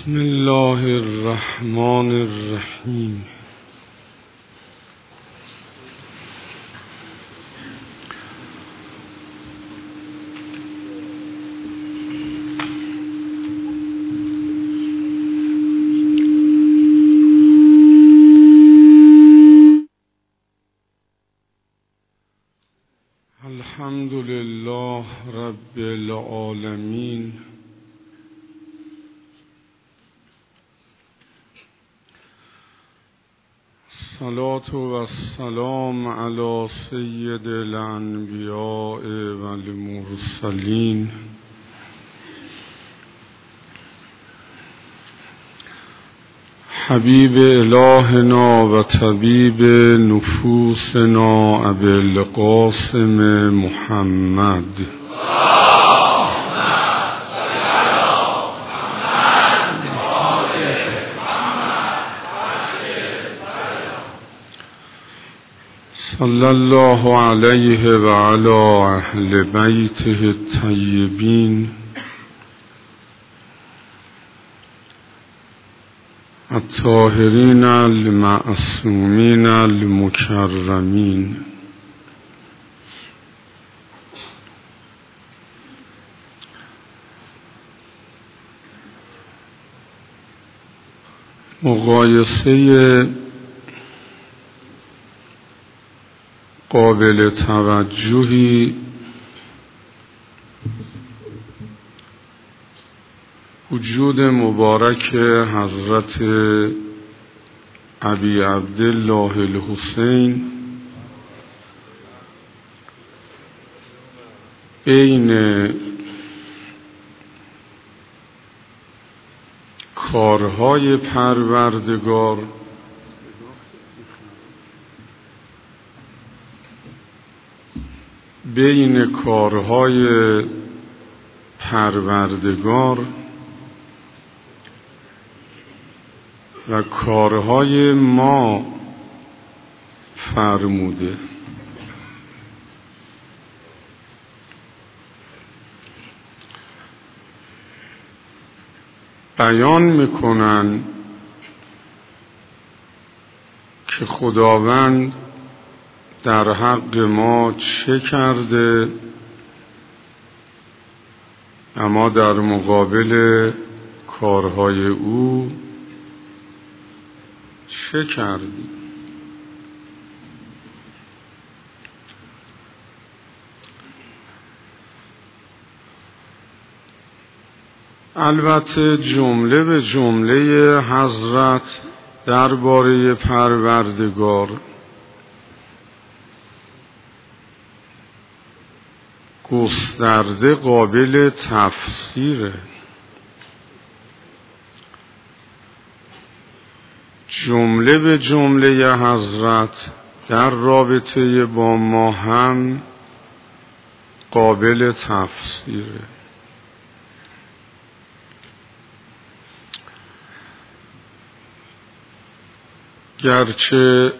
بسم الله الرحمن الرحیم. الحمد لله رب العالمین، الصلاة والسلام علی سید الانبیاء والمرسلین حبیب الهنا و طبیب نفوسنا ابی القاسم محمد صلی الله علیه و علی اهل بیته الطیبین الطاهرین المعصومین المکرمین. مقایسه قابل توجهی وجود مبارک حضرت ابی عبدالله الحسین بین کارهای پروردگار و کارهای ما فرموده. بیان میکنن که خداوند در حق ما چه کرده اما در مقابل کارهای او چه کردی؟ البته جمله به جمله حضرت درباره پروردگار گسترده قابل تفسیره. جمله به جمله حضرت در رابطه با ما هم قابل تفسیره. گرچه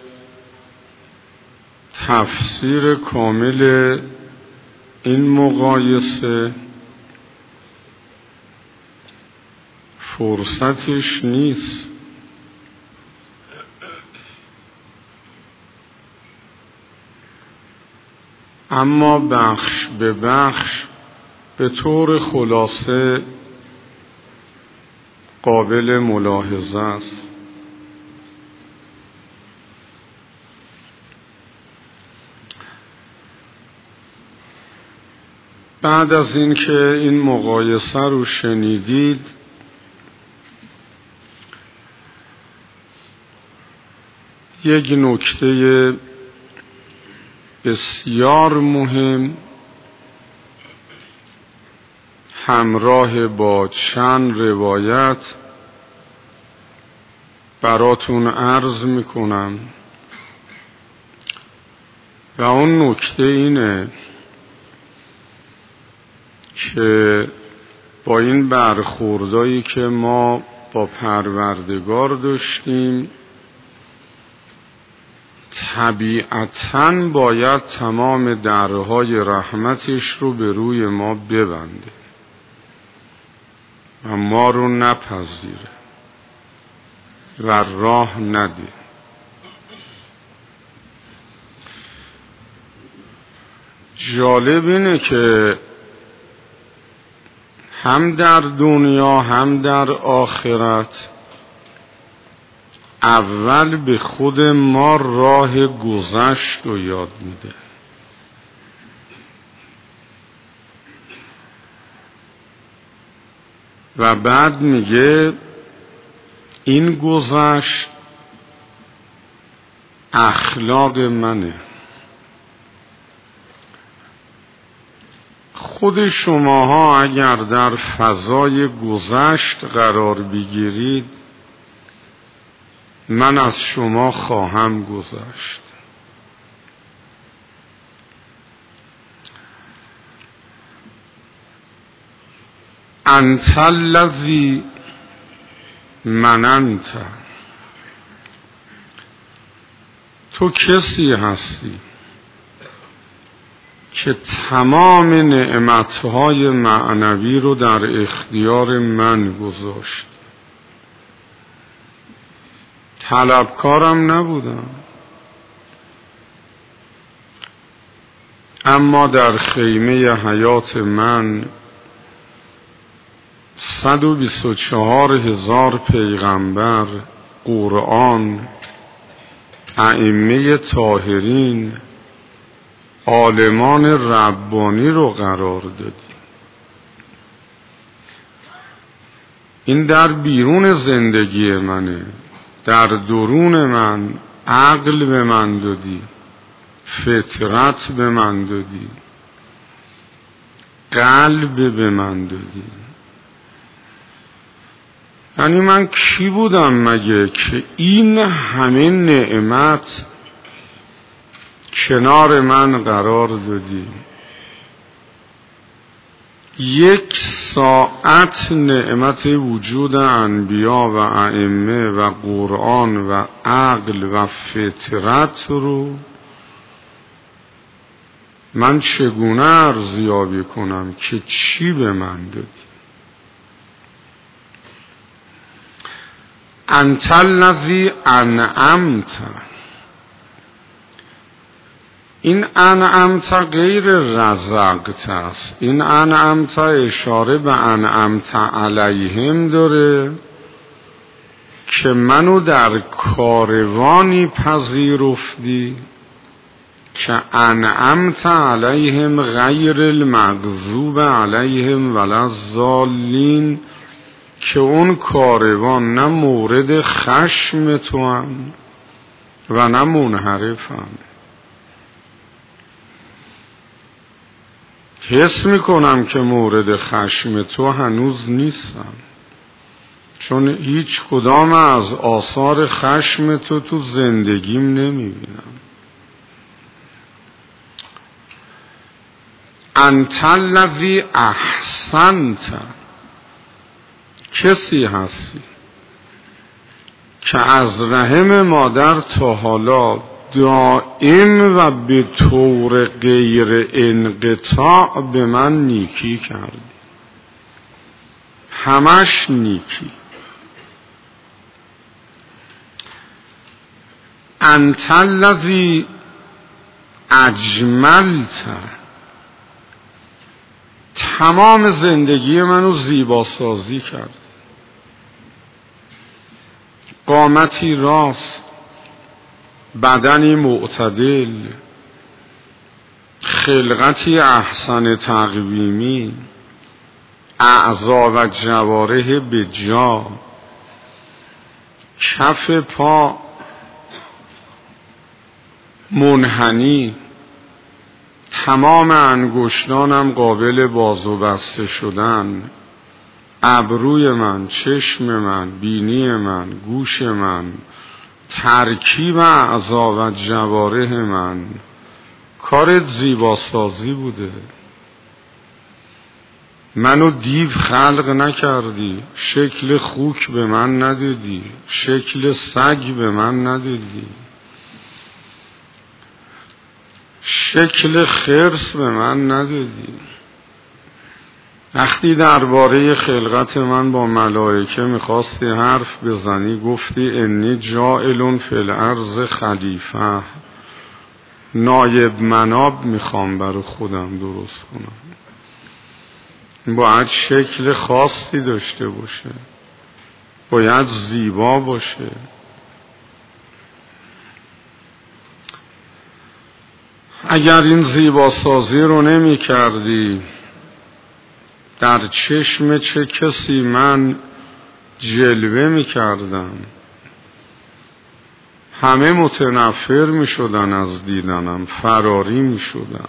تفسیر کامل این مقایسه فرصتش نیست، اما بخش به بخش به طور خلاصه قابل ملاحظه است. بعد از اینکه این مقایسه رو شنیدید، یک نکته بسیار مهم همراه با چند روایت براتون عرض میکنم و اون نکته اینه که با این برخوردایی که ما با پروردگار داشتیم طبیعتاً باید تمام درهای رحمتش رو به روی ما ببنده. و ما رو نپذیره و راه نده. جالب اینه که هم در دنیا هم در آخرت اول به خود ما راه گذشت رو یاد میده. و بعد میگه این گذشت اخلاق منه. خود شماها اگر در فضای گذشت قرار بگیرید، من از شما خواهم گذشت. انت الذی مننت، تو کسی هستی که تمام نعمتهای معنوی رو در اختیار من گذاشت. طلبکارم نبودم، اما در خیمه حیات من 124,000 پیغمبر، قرآن، ائمه طاهرین، عالمان ربانی رو قرار دادی. این در بیرون زندگی منه. در درون من عقل به من دادی، فطرت به من دادی، قلب به من دادی. یعنی من کی بودم مگه که این همه نعمت کنار من قرار دادی؟ 1 ساعت نعمت وجود انبیا و ائمه و قرآن و عقل و فطرت رو من چگونه ارزیابی کنم که چی به من دادی؟ انت الذی انعمت. این انعمت غیر رزقت است. این انعمت اشاره به انعمت علیهم داره که منو در کاروانی پذیرفتی که انعمت علیهم غیر المغضوب علیهم ولا الضالین، که اون کاروان نه مورد خشم تو هم و نه منحرف هم. حس میکنم که مورد خشم تو هنوز نیستم، چون هیچ کدام از آثار خشم تو زندگیم نمیبینم. انت الذی احسنت، کسی هستی که از رحم مادر تا حالا دائم و به طور غیر انقطاع به من نیکی کردی، همش نیکی. انت الذی اجملت، تمام زندگی منو زیباسازی کرد. قامتی راست، بدنی معتدل، خلقتی احسن تقویمی، اعضا و جوارح به جا، کف پا منحنی، تمام انگشتانم قابل باز و بسته شدن، ابروی من، چشم من، بینی من، گوش من، ترکیب اعضا و جوارح من، کارت زیباسازی بوده. منو دیو خلق نکردی، شکل خوک به من ندادی، شکل سگ به من ندادی، شکل خرس به من ندادی. وقتی درباره خلقت من با ملائکه میخواستی حرف بزنی گفتی انی جاعل فی الارض خلیفه، نایب مناب میخوام برای خودم درست کنم. باید شکل خاصی داشته باشه، باید زیبا باشه. اگر این زیباسازی رو نمی کردی در چشم چه کسی من جلوه می کردم؟ همه متنفر می شدن از دیدنم، فراری می شدن.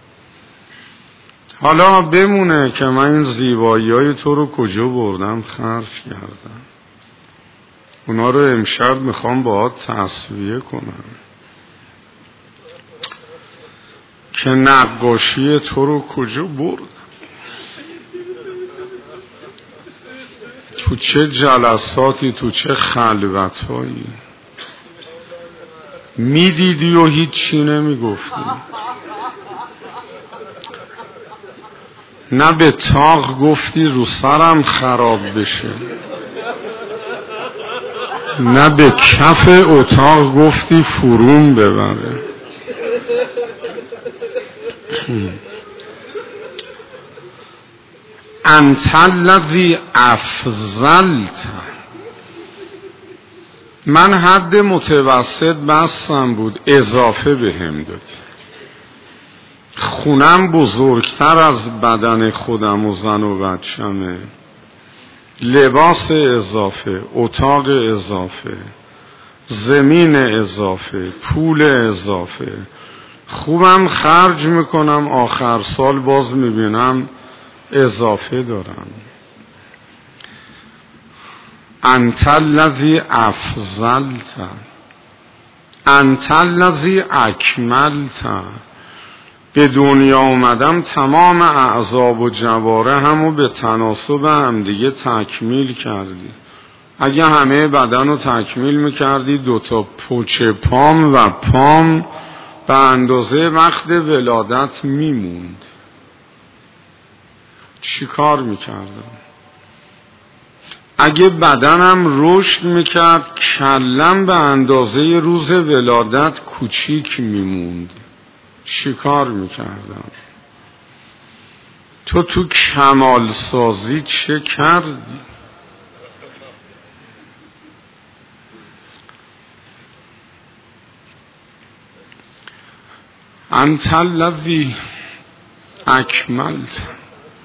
حالا بمونه که من این زیبایی های تو رو کجا بردم خرج کردم. اونا رو امشب میخوام باهات تصفیه کنم که نقاشی تو رو کجا بردم، تو چه جلساتی، تو چه خلوتهایی میدیدی و هیچی نمیگفتی. نه به تاق گفتی رو سرم خراب بشه، نه به کف اتاق گفتی فرون ببره. انت الذی افضلت. من حد متوسط بستم بود، اضافه بهم دادی. خونم بزرگتر از بدن خودم و زن و بچمه، لباس اضافه، اتاق اضافه، زمین اضافه، پول اضافه. خوبم خرج میکنم، آخر سال باز میبینم اضافه دارم. انت الذی افضلت، انت الذی اکملت. به دنیا اومدم تمام اعضاب و جوارحمو به تناسب هم دیگه تکمیل کردی. اگه همه بدن رو تکمیل میکردی 2 پوچ پام و پام به اندازه وقت ولادت میموند، چی کار میکردم؟ اگه بدنم رشد میکرد کلم به اندازه روز ولادت کوچیک میموند، چی کار میکردم؟ تو کمال سازی چه کردی؟ انت الذی اکملت.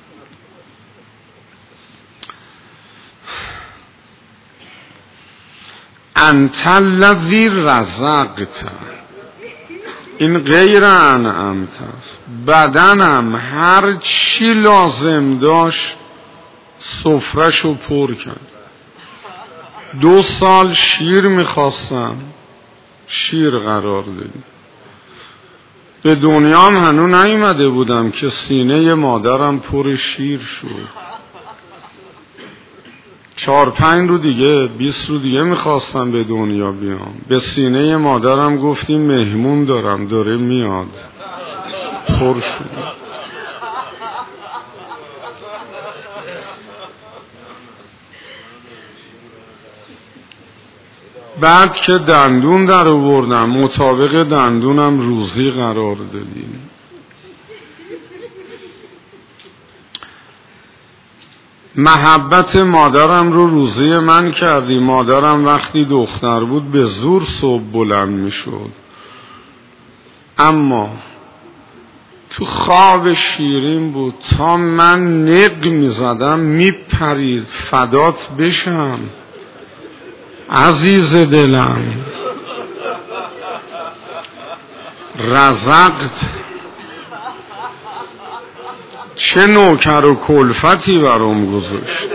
انت الذی رزقت. این غیر انعمت است. بدنم هر چی لازم داشت سفره‌شو پر کرد. 2 سال شیر میخواستم، شیر قرار دادی. به دنیام هنوز نیومده بودم که سینه مادرم پر شیر شد. 4-5 رو دیگه 20 رو دیگه میخواستم به دنیا بیام. به سینه مادرم گفتیم مهمون دارم داره میاد، پر شد. بعد که دندون در آوردم مطابق دندونم روزی قرار دادیم. محبت مادرم رو روزی من کردی. مادرم وقتی دختر بود به زور صبح بلند می شد، اما تو خواب شیرین بود تا من نق می زدم می پرید فدات بشم عزیز دلم. رزقت. چه نوکر و کلفتی برام گذاشت.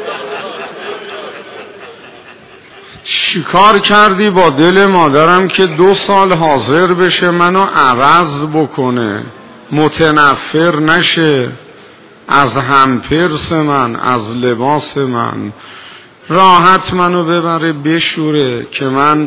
چیکار کردی با دل مادرم که 2 سال حاضر بشه منو عوض بکنه، متنفر نشه از همپرس من، از لباس من، راحت منو ببره بشوره که من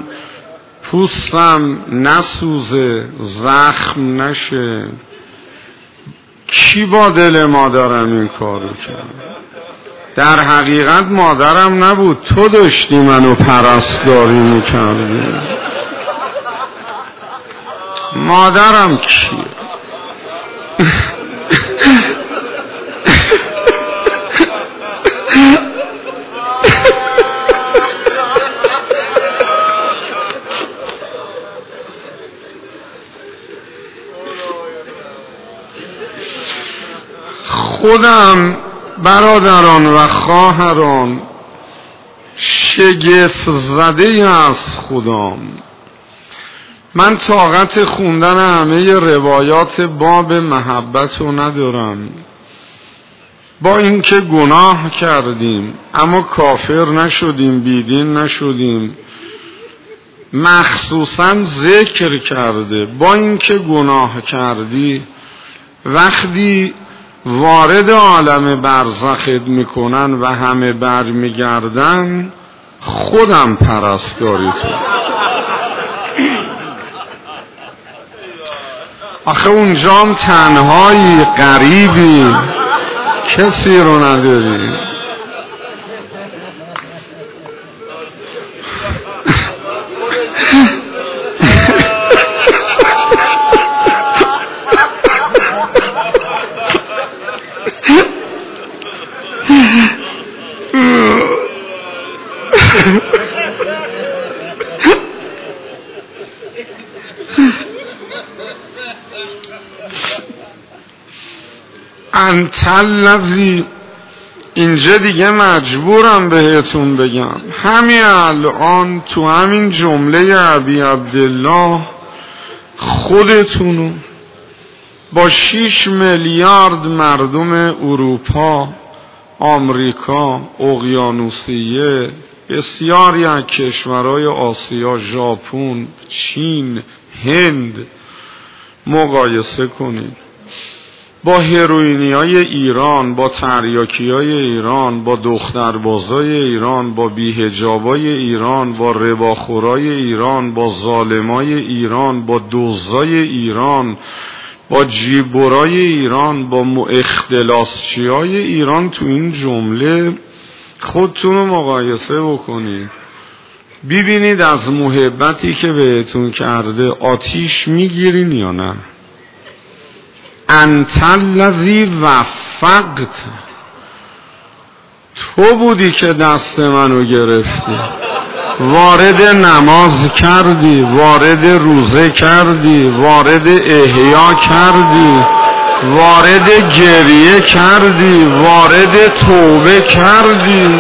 پوستم نسوزه، زخم نشه، کی با دل مادرم این کارو کرد؟ در حقیقت مادرم نبود، تو داشتی منو پرستاری میکردی. مادرم کیه؟ خودم برادران و خواهران شگفت زده از خودم. من طاقت خوندن همه روایات باب محبت رو ندارم. با اینکه گناه کردیم اما کافر نشدیم، بیدین نشدیم. مخصوصا ذکر کرده با اینکه گناه کردی وقتی وارد عالم برزخت میکنن و همه برمیگردن خودم پرستاری تو. آخه اونجام تنهایی، غریبی، کسی رو نداری. انت الذی، اینجا دیگه مجبورم بهتون بگم همین الان تو همین جمله ابی عبدالله خودتونو با 6 میلیارد مردم اروپا، آمریکا، اقیانوسیه، بسیاری از کشورهای آسیا، ژاپن، چین، هند مقایسه کنید. با هروئینیای ایران، با تریاکیای ایران، با دختربازای ایران، با بی‌حجابای ایران، با رباخورای ایران، با ظالمای ایران، با دزدای ایران، با جیبورای ایران، با اختلاسچیای ایران، تو این جمله خودتون رو مقایسه بکنید. ببینید از محبتی که بهتون کرده آتیش میگیرین یا نه. انت الذی وفقت، تو بودی که دست منو گرفتی، وارد نماز کردی، وارد روزه کردی، وارد احیا کردی، وارد گریه کردی، وارد توبه کردی.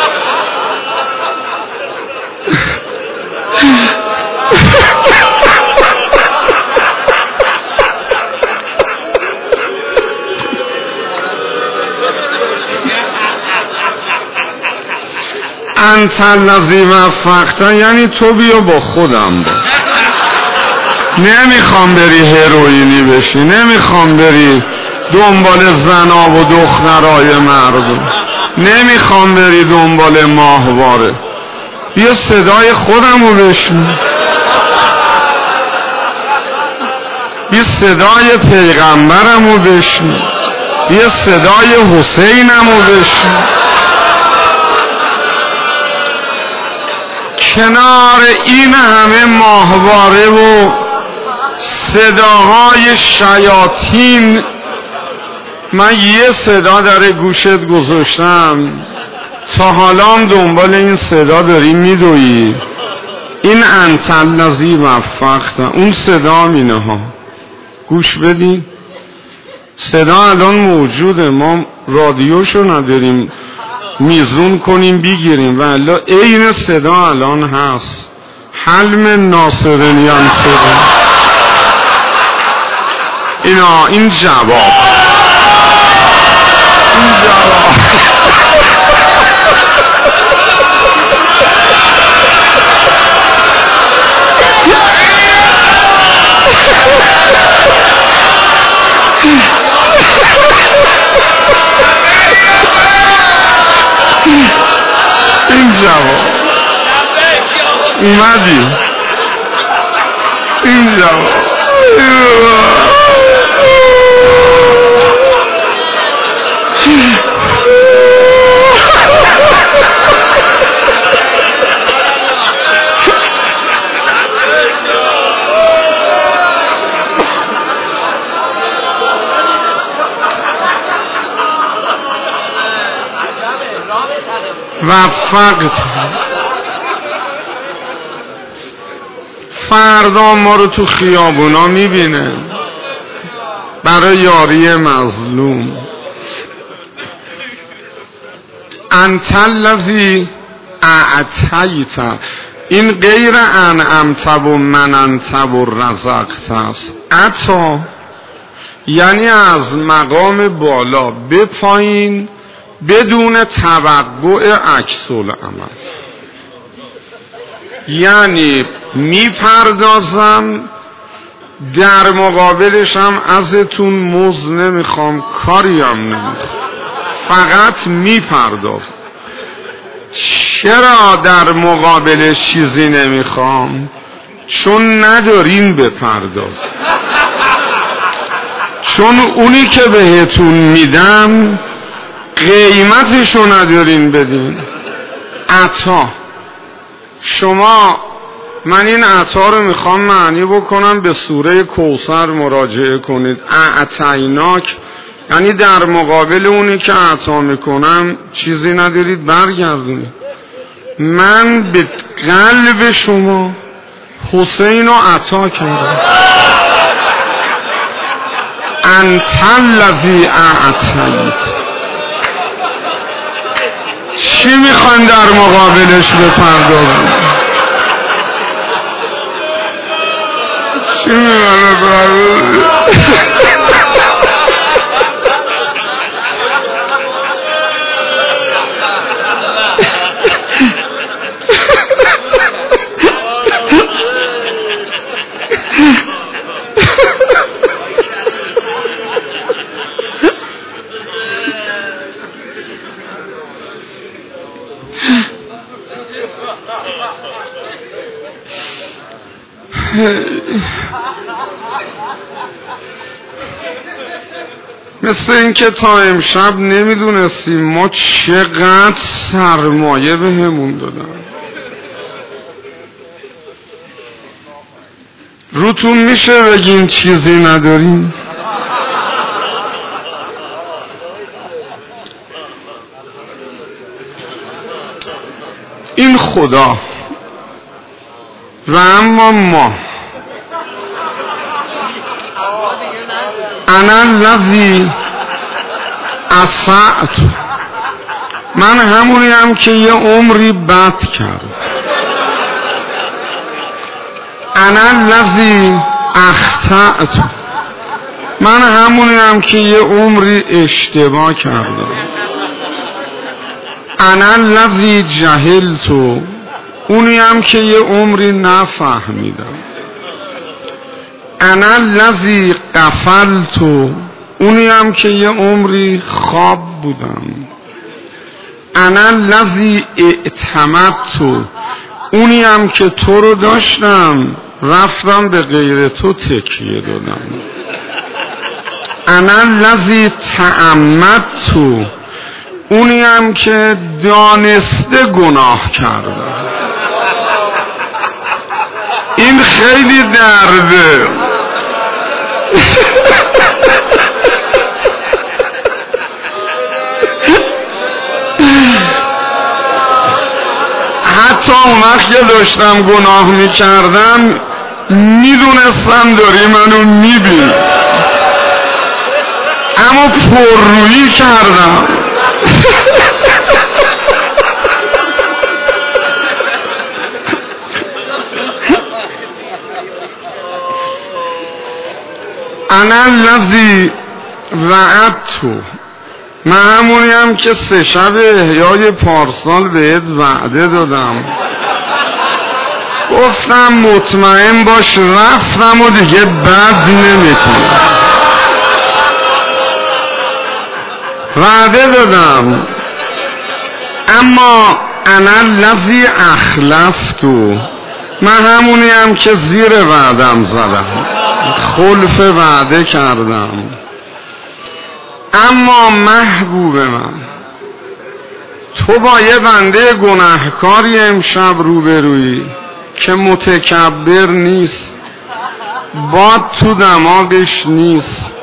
انت الذی وفقت یعنی تو بیا با خودم باش. نمیخوام بری هروئینی بشی، نمیخوام بری دنبال زنا و دخترای مردم، نمیخوام بری دنبال ماهواره. بیا صدای خودم رو بشنو، بیا صدای پیغمبرم رو بشنو، بیا صدای حسینم رو بشنو. کنار این همه ماهواره و صداهای شیاطین من یه صدا در گوشت گذاشتم، تا حالا هم دنبال این صدا داری میدویی. این انت الذی وفقت، اون صدا اینه ها، گوش بدین. صدا الان موجوده، ما رادیوشو نداریم میزون کنیم بگیریم، ولی عین صدا الان هست. حلم ناصرنیان صدا اینا، این جواب، این جواب. این جواب اومدی، این جواب وفقت. فردا ما رو تو خیابونا میبینه برای یاری مظلوم. انت الذی اعطیت، این غیر انعمت و مننت و رزقت است. عطا یعنی از مقام بالا به پایین بدون توقع عکس العمل. یعنی میپردازم، در مقابلشم ازتون مزد نمیخوام، کاریم نمیخوام، فقط میپردازم. چرا در مقابلش چیزی نمیخوام؟ چون ندارین بپرداز. چون اونی که بهتون میدم قیمتشو ندارین بدین. عطا، شما، من این عطا رو میخوام معنی بکنم، به سوره کوثر مراجعه کنید. اعطیناک یعنی در مقابل اونی که عطا میکنم چیزی ندارید برگردونید. من به قلب شما حسین رو عطا کردم. انت الذی اعطیت. چی میخوان در مقابلش بپردازم؟ چی میخوان بپردازم؟ مثل اینکه تا امشب نمیدونستیم ما چقدر سرمایه به همون دادن. روتون میشه بگین چیزی نداریم؟ این خدا و اما ما. انا الذی اسأت، من همونی هم که یه عمری بد کرد. انا الذی اخطأت، من همونی هم که یه عمری اشتباه کردم. انا الذی جهلت، اونی هم که یه عمری نفهمیدم. انا الذی غفلت، اونی هم که یه عمری خواب بودم. انا الذی اعتمدت، اونی هم که تو رو داشتم رفتم به غیر تو تکیه دادم. انا الذی تعمدت، اونی هم که دانسته گناه کردم. این خیلی درده. حتی اون وقت که داشتم گناه میکردم میدونستم داری منو میبینی، اما پررویی کردم. انا الذی وعدت، من همونی هم که 3 شب احیای پارسال بهت وعده دادم، گفتم مطمئن باش رفتم و دیگه بد نمیکنم. وعده دادم. اما انا الذی اخلفت، من همونی هم که زیر وعدم زدم، خلف وعده کردم. اما محبوب من، تو با یه بنده گناهکاری امشب روبرویی که متکبر نیست، باد تو دماغش نیست،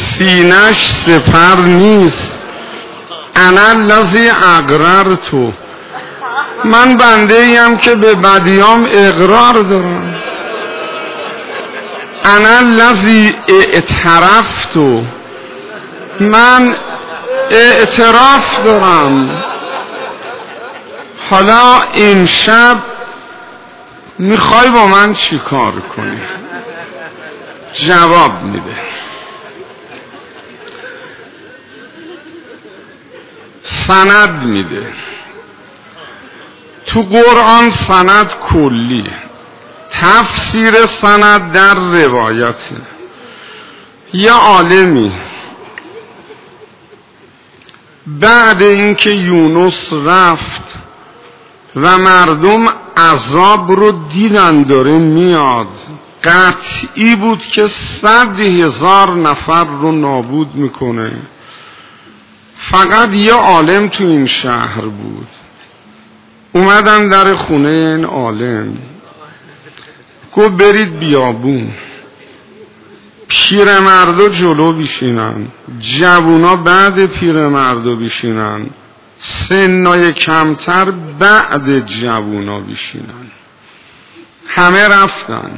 سینش سپر نیست. انا الذی اقررت، من بنده ایم که به بدیام اقرار دارم. انا الذی اعترفت، من اعتراف دارم. حالا این شب میخوای با من چی کار کنی؟ جواب میده. سند میده. تو قرآن سند کلیه، تفسیر سند در روایته. یه عالمی بعد اینکه یونس رفت و مردم عذاب رو دیدن داره میاد، قطعی بود که 100,000 نفر رو نابود میکنه. فقط یه عالم تو این شهر بود. اومدن در خونه این عالم، گفت برید بیابون، پیرمردا جلو بیشینن، جوونا بعد پیرمردا بیشینن، سنای کمتر بعد جوونا بیشینن. همه رفتن،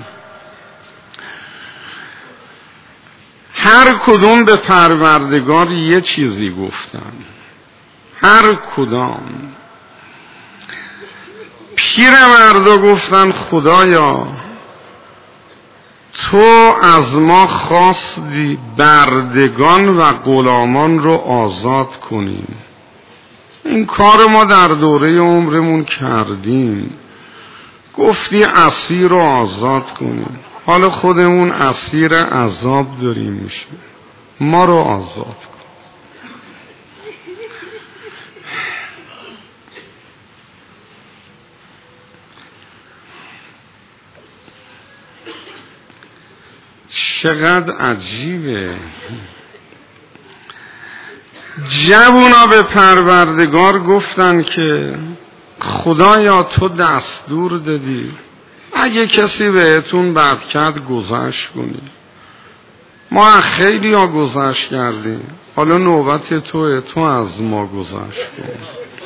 هر کدوم به پروردگار یه چیزی گفتن، هر کدام. پیرمردا گفتن خدایا تو از ما خواستی بردگان و غلامان رو آزاد کنیم، این کار ما در دوره عمرمون کردیم، گفتی اسیر رو آزاد کنیم، حالا خودمون اسیر عذاب داریم میشیم، ما رو آزاد کن. چقدر عجیبه. جوونا به پروردگار گفتن که خدایا تو دستور دادی اگه کسی بهتون بد کرد گذشت کنی، ما خیلی ها گذشت کردیم، حالا نوبت توه، تو از ما گذشت کن.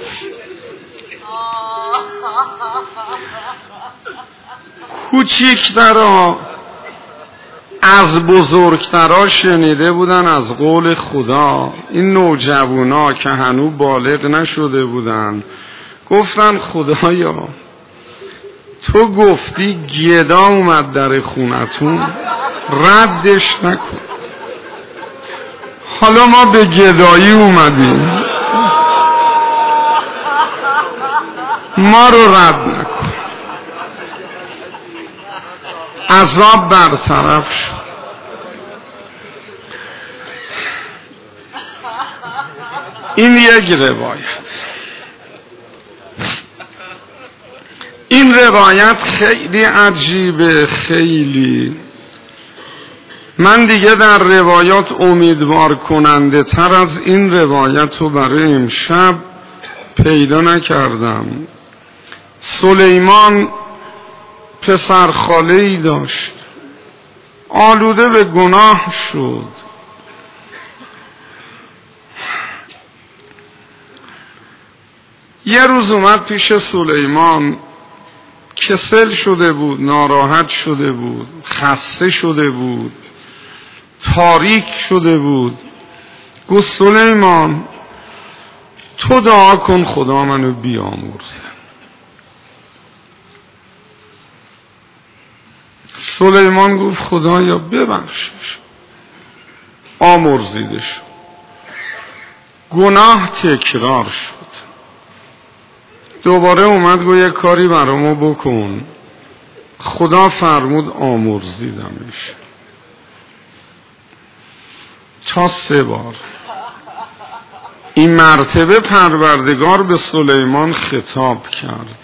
کوچیکترها از بزرگترها شنیده بودن از قول خدا. این نوجوانا که هنوز بالغ نشده بودن گفتن خدایا تو گفتی گدا اومد در خونتون ردش نکن، حالا ما به گدایی اومدیم، ما رو رد نکن. عذاب برطرف شد. این یک روایت. این روایت خیلی عجیبه، خیلی. من دیگه در روایات امیدوار کننده تر از این روایت رو برای امشب پیدا نکردم. سلیمان پسر خاله‌ای داشت، آلوده به گناه شد. یه روز اومد پیش سلیمان، کسل شده بود، ناراحت شده بود، خسته شده بود، تاریک شده بود. گفت سلیمان تو دعا کن خدا منو بیامرزه. سلیمان گفت خدایا ببخشش، آمرزیدش. گناه تکرار شد. دوباره اومد گفت یه کاری برامو بکن. خدا فرمود آمرزیدمش. تا 3 بار. این مرتبه پروردگار به سلیمان خطاب کرد.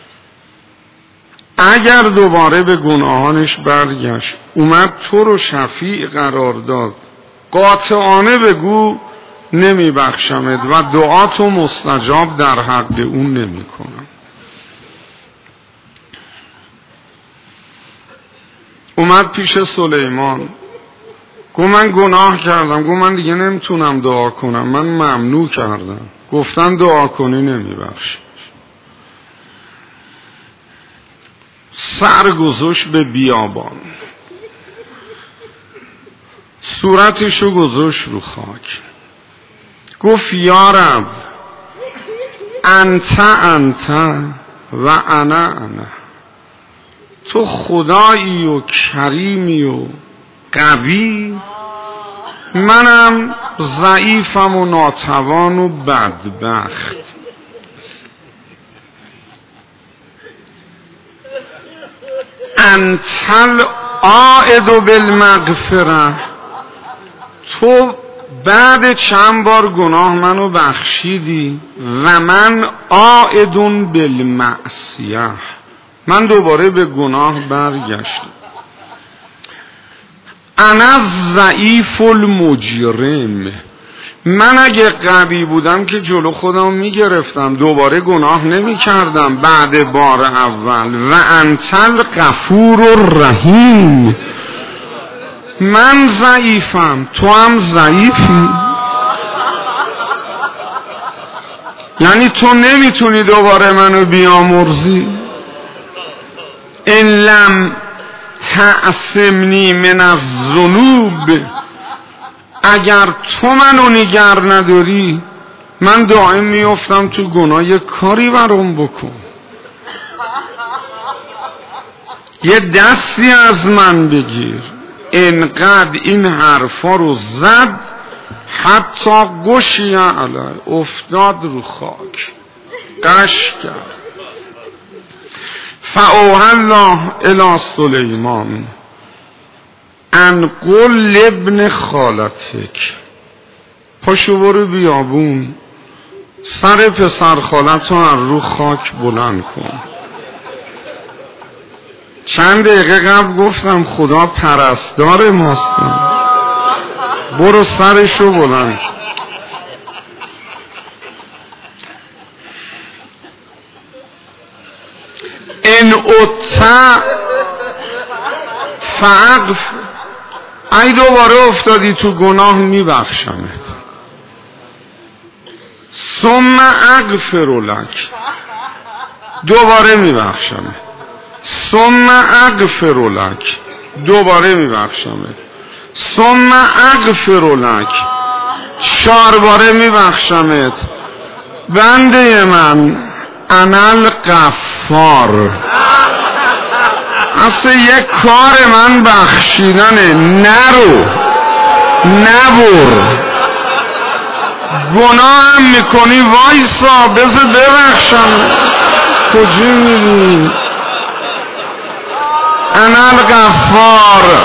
اگر دوباره به گناهانش برگشت، اومد تو رو شفیع قرار داد، قاطعانه بگو نمی بخشمت و دعاتو مستجاب در حق اون نمی کنم. اومد پیش سلیمان، گفت من گناه کردم. گفت من دیگه نمیتونم دعا کنم، من ممنوع کردم، گفتن دعا کنی نمی بخشی. سر گذاشت به بیابان، صورتشو گذاشت رو خاک، گفت یا رب انت و انا تو خدایی و کریمی و قوی، منم ضعیفم و ناتوان و بدبخت. انتل عائد بالمغفره، تو بعد چند بار گناه منو بخشیدی و من عائد بالمعصیه، من دوباره به گناه برگشتم. انا ضعیف المجرم، من اگه قوی بودم که جلو خودم میگرفتم، دوباره گناه نمی کردم بعد بار اول. و انتل غفور الرحیم، من ضعیفم تو هم ضعیفی، یعنی تو نمیتونی دوباره منو بیامرزی. ان لم تعصمنی من الذنوب، اگر تو منو نگر نداری من دائم میافتم تو گناه، یه کاری برام بکن، یه دستی از من بگیر. انقدر این حرفا رو زد حتی گشی علی، افتاد رو خاک، قش کرد. فاوحی الله الی سلیمان ان قل لابن خالتک، پاشو برو بیابون سر پسر خالت رو از رو خاک بلند کن. چند دقیقه قبل گفتم خدا پرستار ماستم، برو سرشو بلند. ان اتع فاغفر، ای دوباره افتادی تو گناه میبخشمت. ثم اغفر لک، دوباره میبخشمت. ثم اغفر لک، دوباره میبخشمت. ثم اغفر لک، 4 باره میبخشمت. بنده من انا الغفار، اصلا یک کار من بخشیدنه، نرو نبر، گناه هم میکنی وایسا بذار ببخشم، کجا میری؟ انا الغفار.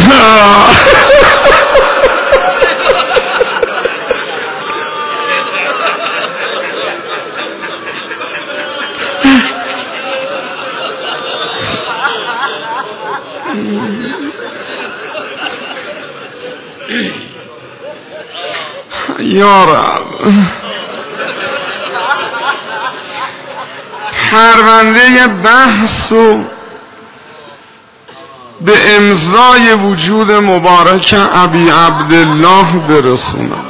یا رب، پرونده بحث و به امضای وجود مبارک ابی عبدالله برسونم.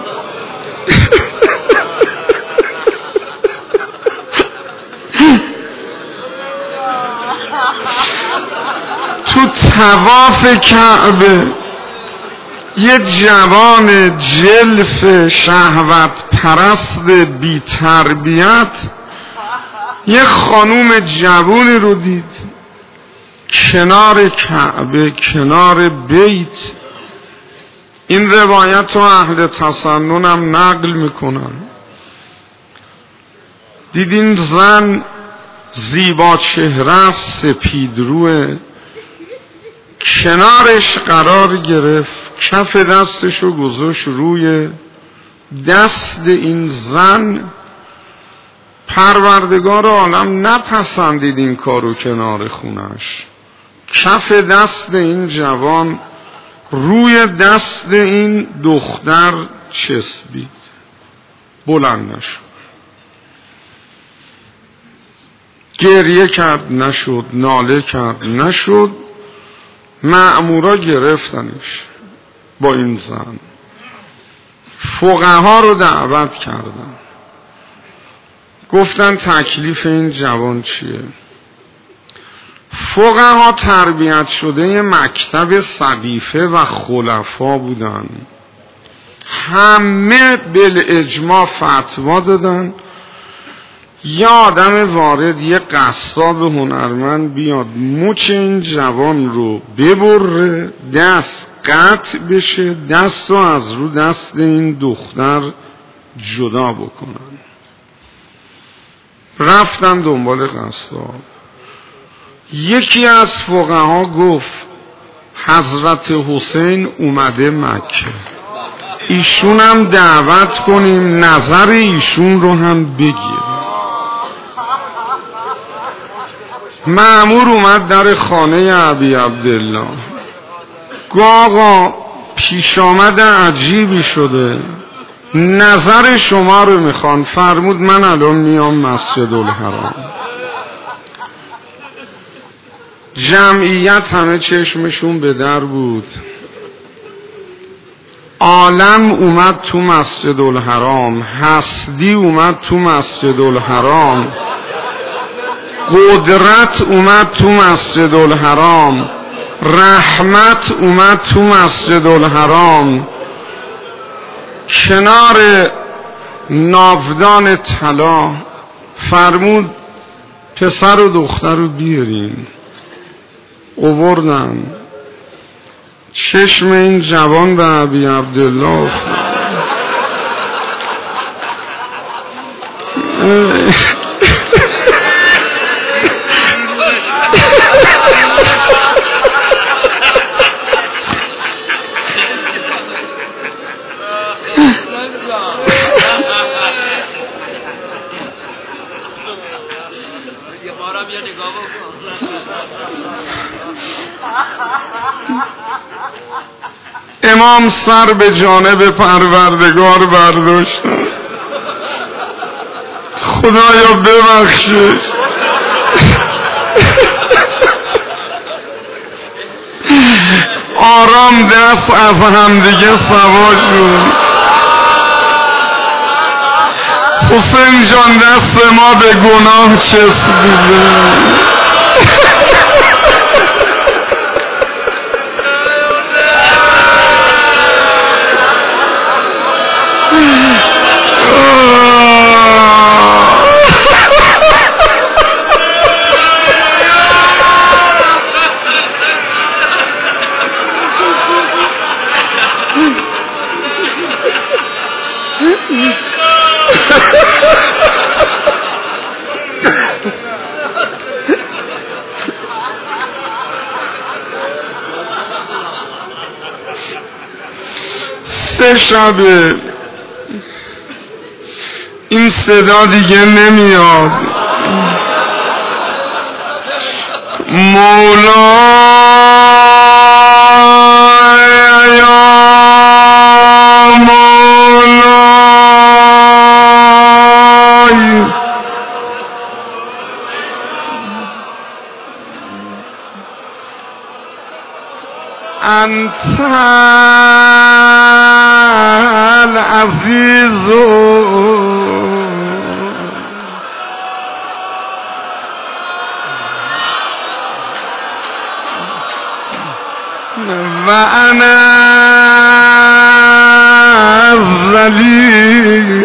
تو طواف کعبه یه جوان جلف شهوت پرست بی تربیت یه خانوم جوانی رو دید کنار کعبه، کنار بیت. این روایت رو اهل تسنن هم نقل میکنن. دیدین زن زیبا چهره، سپید روه، کنارش قرار گرفت، کف دستشو گذاشت روی دست این زن. پروردگار عالم نپسندید این کارو کنار خونش، کف دست این جوان روی دست این دختر چسبید، بلند نشد، گریه کرد نشد، ناله کرد نشد. مأمورا گرفتنش با این زن، فقها رو دعوت کردن، گفتن تکلیف این جوان چیه؟ فقها تربیت شده مکتب سقیفه و خلفا بودن، همه بالاجماع فتوا دادن یه آدم وارد، یه قصاب هنرمند بیاد مچ این جوان رو ببره، دست قطع بشه، دست رو از رو دست این دختر جدا بکنن. رفتن دنبال قصاب. یکی از فقها گفت حضرت حسین اومده مکه، ایشون هم دعوت کنیم نظر ایشون رو هم بگیریم. مأمور اومد در خانه ابی عبدالله، گفت آقا پیش آمد عجیبی شده، نظر شما رو میخوان. فرمود من الان میام مسجد الحرام. جمعیت همه چشمشون به در بود، عالم اومد تو مسجد الحرام، هستی اومد تو مسجد الحرام، قدرت اومد تو مسجد الحرام، رحمت اومد تو مسجد الحرام. کنار ناودان طلا فرمود پسر و دختر رو بیارین. آوردن. چشم این جوان به ابی عبدالله افتاد. امام سر به جانب پروردگار برداشتن، خدایا ببخشش، آرام دست از همدیگه سوا شد. حسین جان دست ما به گناه چسبیده. سه شبه این صدا دیگه نمیاد. مولا یا مولای انت العزیز و انا الذلیل.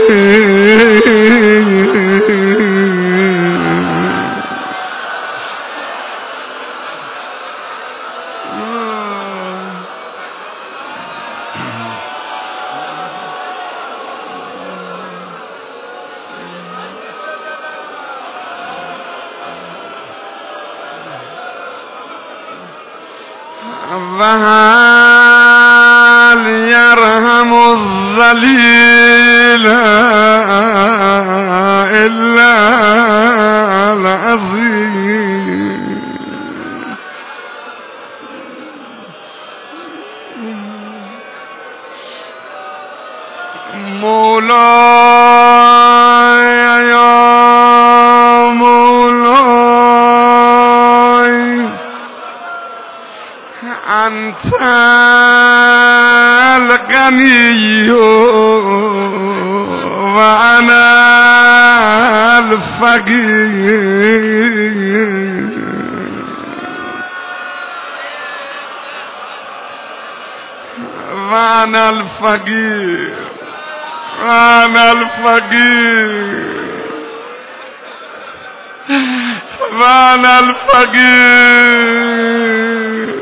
و هل یرحم الذلیل الا العزیز. مولای یا مولای انت الغنی و انا الفقیر. وانا الفقیر وانا الفقیر وانا الفقیر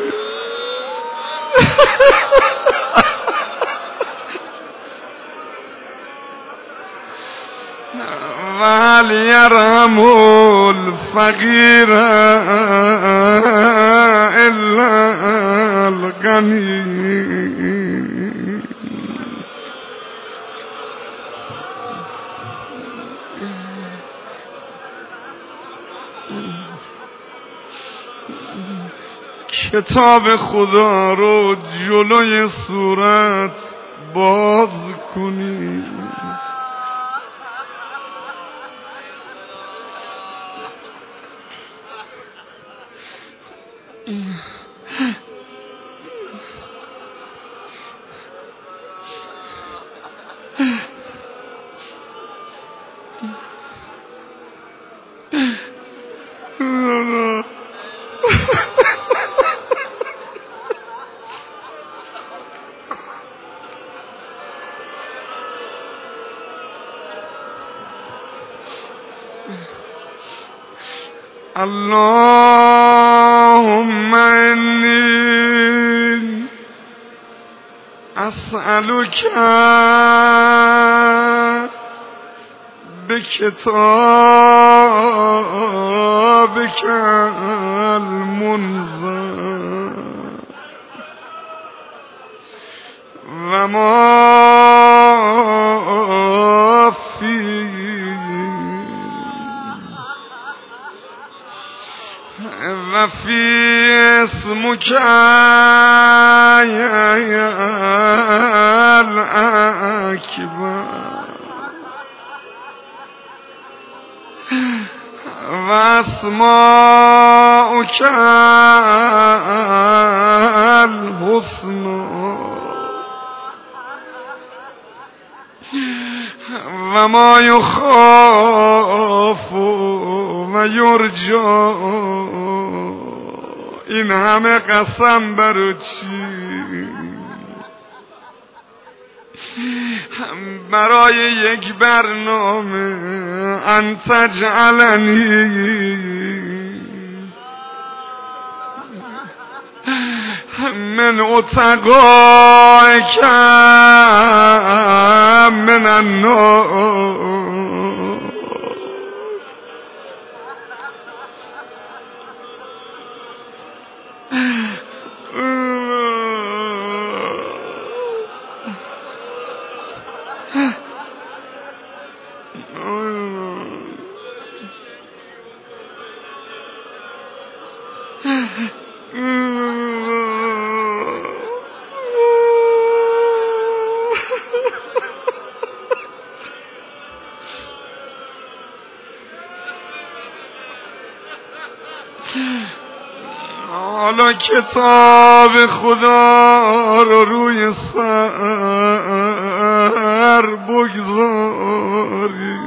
وهل يرحم الفقير إلا الغني کتاب خدا رو جلوی صورت باز کنی اللهم إني أسألك بكتابك المنزل وما فيه وفي اسمك الأكبر واسماؤك الحسنى وما يخاف ويرجى این همه قسم برای چی؟ برای یک برنامه ان تجعلنی من اتقائک من النار حالا کتاب خدا رو روی سر بگذاری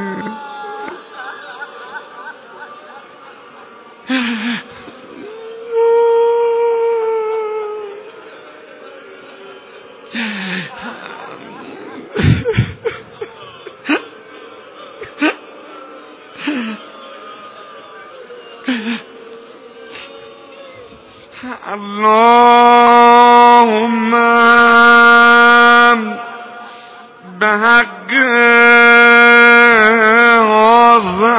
اللهم بحق هذا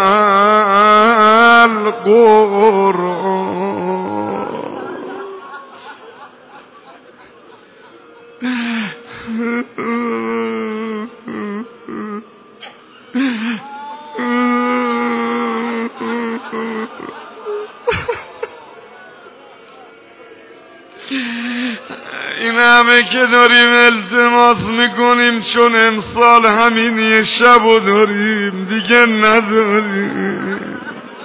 این همه که داریم التماس میکنیم چون امسال همین یه شبو داریم دیگه نداریم.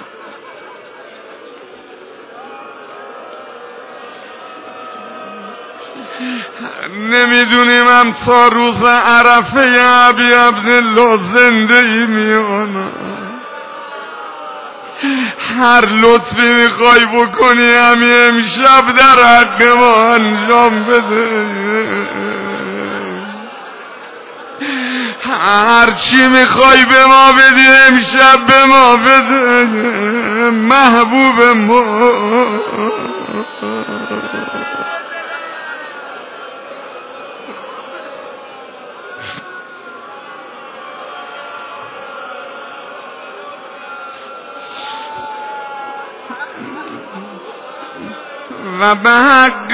نمیدونیم هم تا روز عرفه ابی عبدالله زنده ایم یا نه. هر لطفی میخوای بکنی همین امشب در حق ما انجام بده. هر چی میخوای به ما بدی امشب به ما بده محبوب ما. و به حق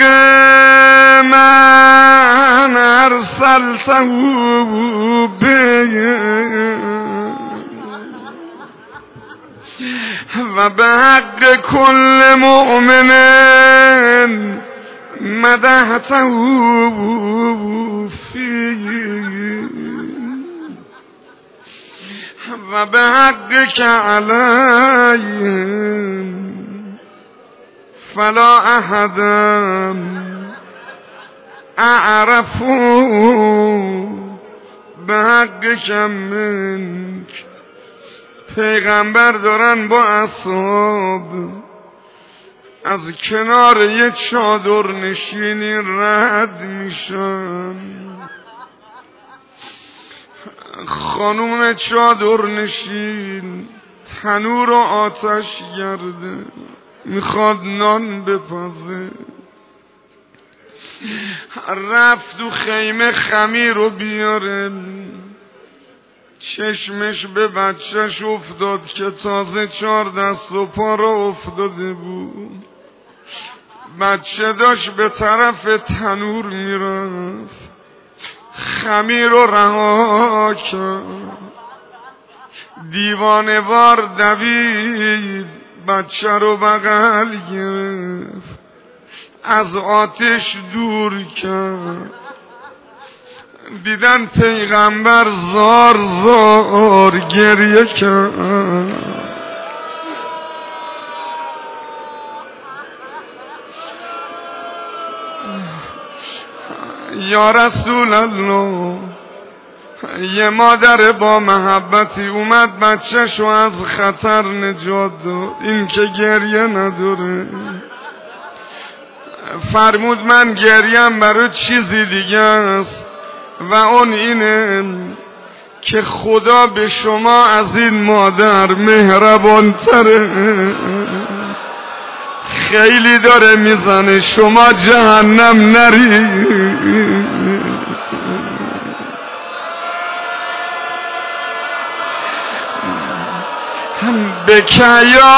من ارسلته به و به حق کل مؤمن مدحته فی و به حق که علیهم فلا احد اعرفوا به حق که منک. پیغمبر دارن با اصحاب از کنار یک چادر نشینی رد میشن. خانوم چادر نشین تنور و آتش گرده میخواد نان بپزه. رفت و خیمه خمیر رو بیاره. چشمش به بچهش افتاد که تازه 4 دست و پا را افتاده بود. بچه داشت به طرف تنور میرفت. خمیر رو رها کرد. دیوانه‌وار دوید بچه رو بغل گرفت از آتش دور کرد. دیدن پیغمبر زار زار گریه کرد. یا رسول الله، یه مادر با محبتی اومد بچه‌شو از خطر نجات داد. این که گریه نداره. فرمود من گریم برای چیزی دیگه است و اون اینه که خدا به شما از این مادر مهربان‌تره. خیلی داره میزنه شما جهنم نری. بک یا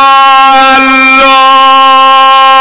الله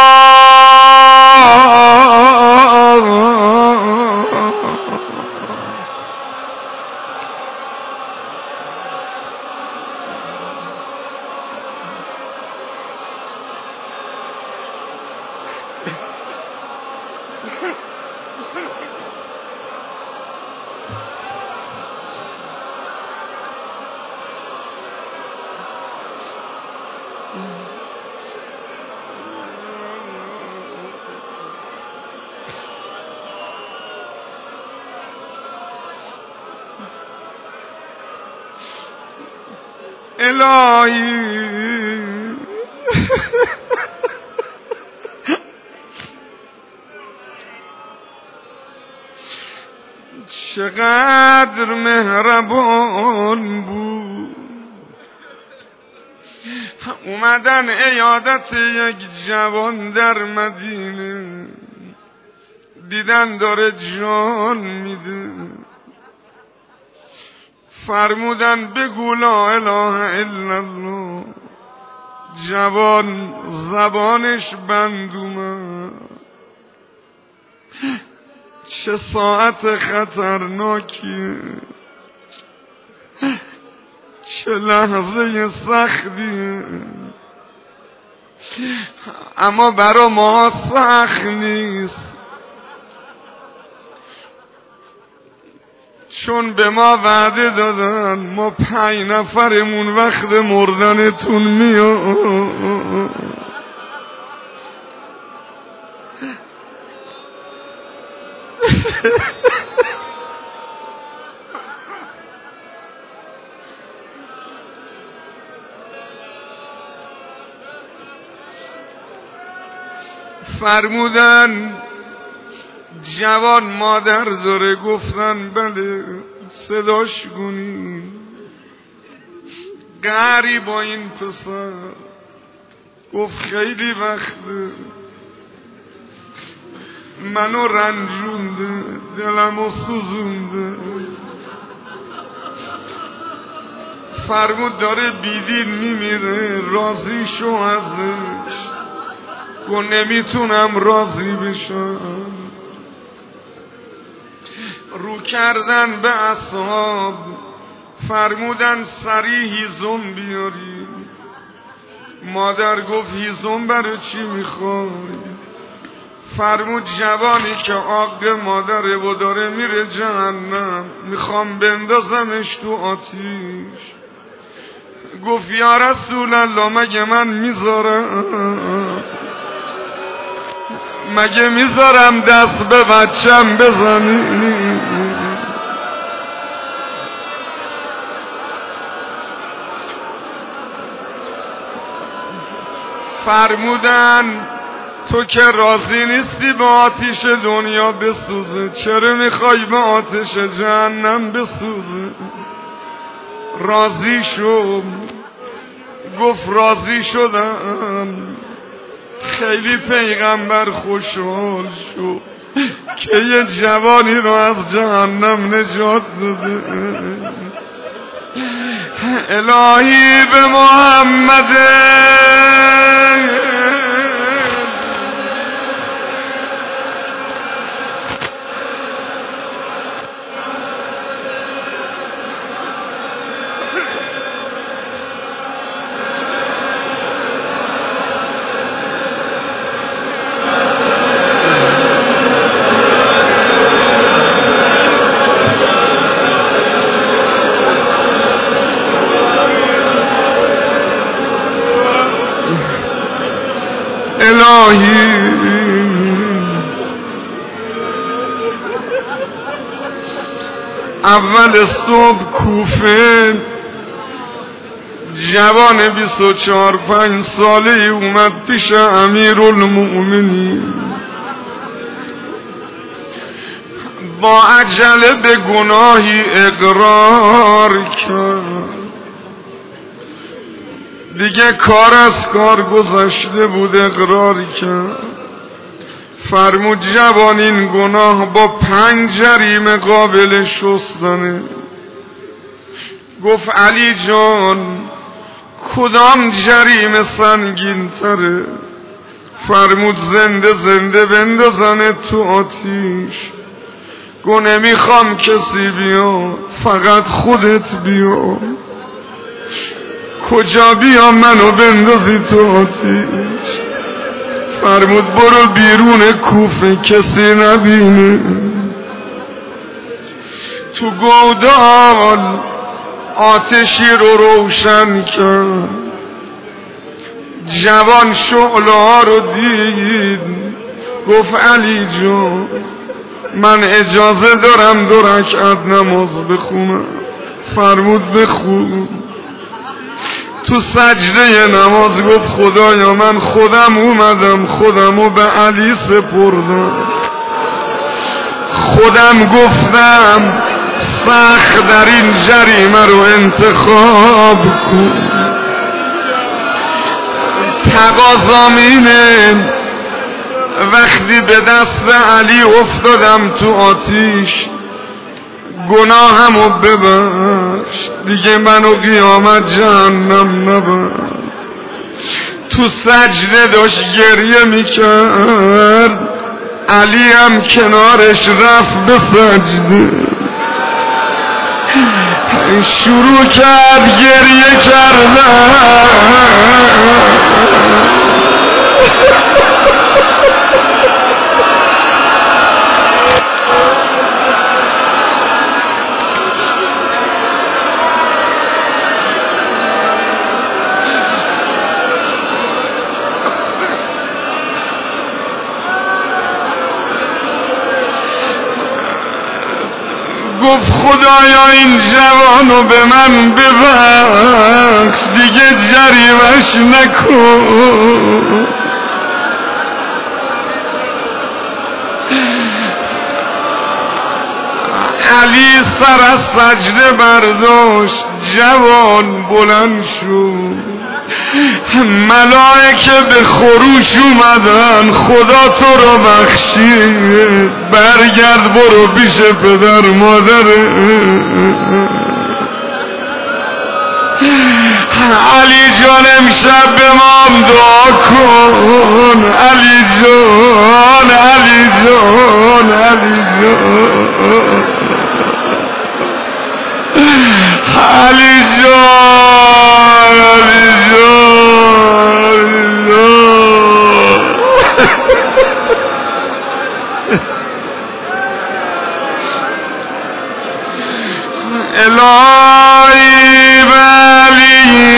الهی چقدر مهربان بود. اومدن عیادت یک جوان در مدینه. دیدن داره جان میده. فرمودن بگو لا اله الا الله. جوان زبانش بند اومد. چه ساعت خطرناکیه. چه لحظه سختیه. اما برا ما سخت نیست، چون به ما وعده دادن ما 5 نفرمون وقت مردنتون میاد. فرمودن جوان مادر داره؟ گفتن بله. صداش گونی قهری با این پسر. گفت خیلی وقته منو رنجونده، دلمو سوزونده. فرمود داره بیدین میمیره، راضی شو ازش. گفت نمیتونم راضی بشم. رو کردن به اصحاب، فرمودن سریع هیزم بیاری. مادر گفت هیزم برای چی میخوای؟ فرمود جوانی که عاق مادره و داره میره جهنم، میخوام بندازمش تو آتیش. گفت یا رسول الله مگه من میذارم دست به بچم بزنی؟ فرمودن تو که راضی نیستی به آتش دنیا بسوزه، چرا میخوای به آتش جهنم بسوزه؟ راضی شو. گفت راضی شدم. خیلی پیغمبر خوشحال شو که یه جوانی رو از جهنم نجات داده. الهی به محمد الهی اول صبح کوفه جوان 24-25 ساله اومد پیش امیرالمؤمنین. با عجله به گناهی اقرار کرد. دیگه کار از کار گذشته بود، اقرار کرد. فرمود جوان این گناه با 5 جریمه قابل شستنه. گفت علی جان کدام جریمه سنگین تره؟ فرمود زنده بندازن تو آتیش. گفت نمیخوام کسی بیا، فقط خودت بیا. کجا بیا منو بندازی تو آتیش؟ فرمود برو بیرون کوفه کسی نبینه. تو گودال آتشی رو روشن کرد. جوان شعله ها رو دید. گفت علی جان من اجازه دارم 2 رکعت نماز بخونم. فرمود بخون. تو سجده نماز گفت خدایا من خودم اومدم خودمو به علی سپردم. خودم گفتم سخت در این جریمه رو انتخاب کن. تقاضام اینه وقتی به دست علی افتادم تو آتیش گناهمو ببخش، دیگه منو قیامت جهنم نبر. تو سجده داشت گریه میکرد. علی هم کنارش رفت به سجده. شروع کرد گریه کردن. گفت خدایا این جوانو به من ببخش، دیگه جریمش نکن. علی سر از سجده برداشت جوان بلند شد ملائکه به خروش اومدن خدا تو رو بخشید برگرد برو پیش پدر مادر علی جان امشب به ما دعا کن علی جان علی جان علی جان علی جان علی جان الهی ولی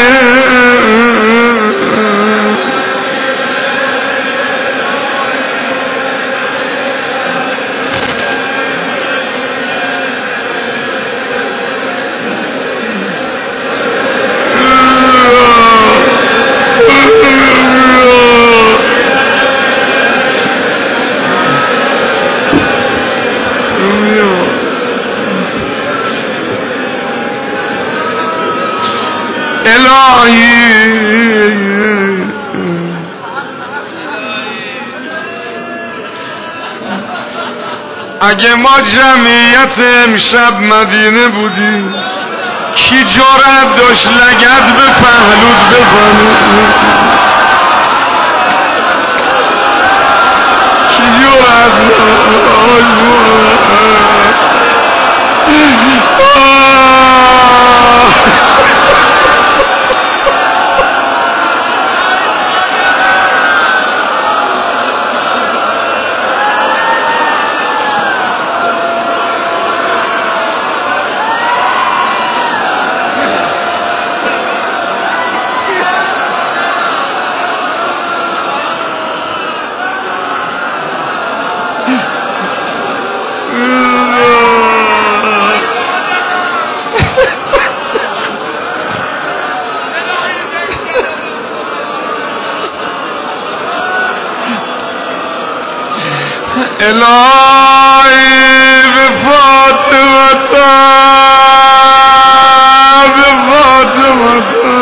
اگه ما جمعیت امشب مدینه بودیم کی جرأت داشت لگد به پهلوت بزنه کی جرأت الهی به فاطمه به فاطمه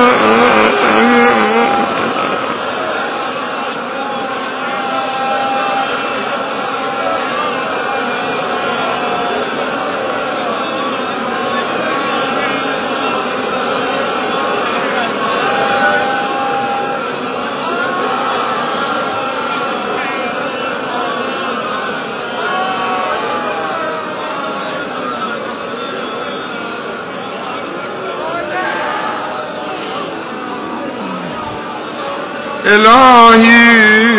الهی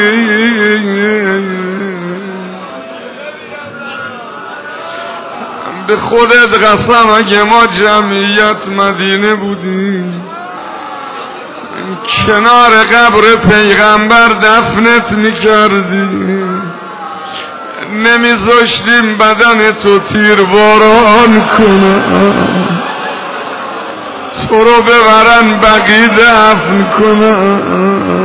به خودت قسم اگه ما جمعیت مدینه بودیم کنار قبر پیغمبر دفنت میکردیم نمیذاشتیم بدن تو تیرباران کنه تو رو ببرن بقیه دفن کنن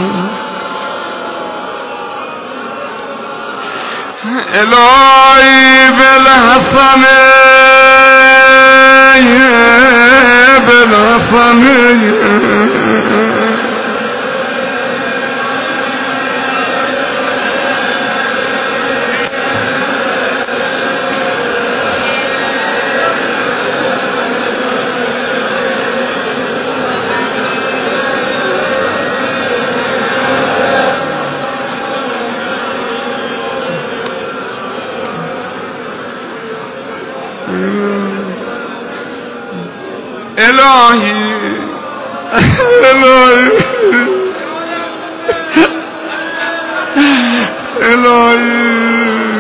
الهی بالحسن بالحسن الهی الهی الهی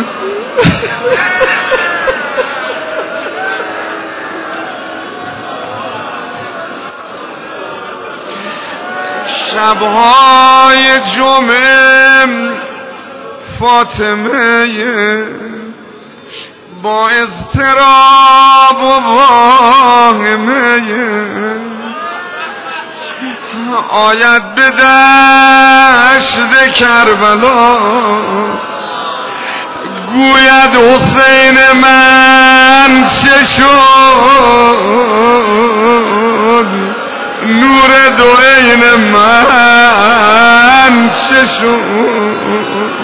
شبهای جمعه فاطمه با اضطراب و واهمه آید به دشت کربلا گوید حسین من چه شد نور دو عین من چه شد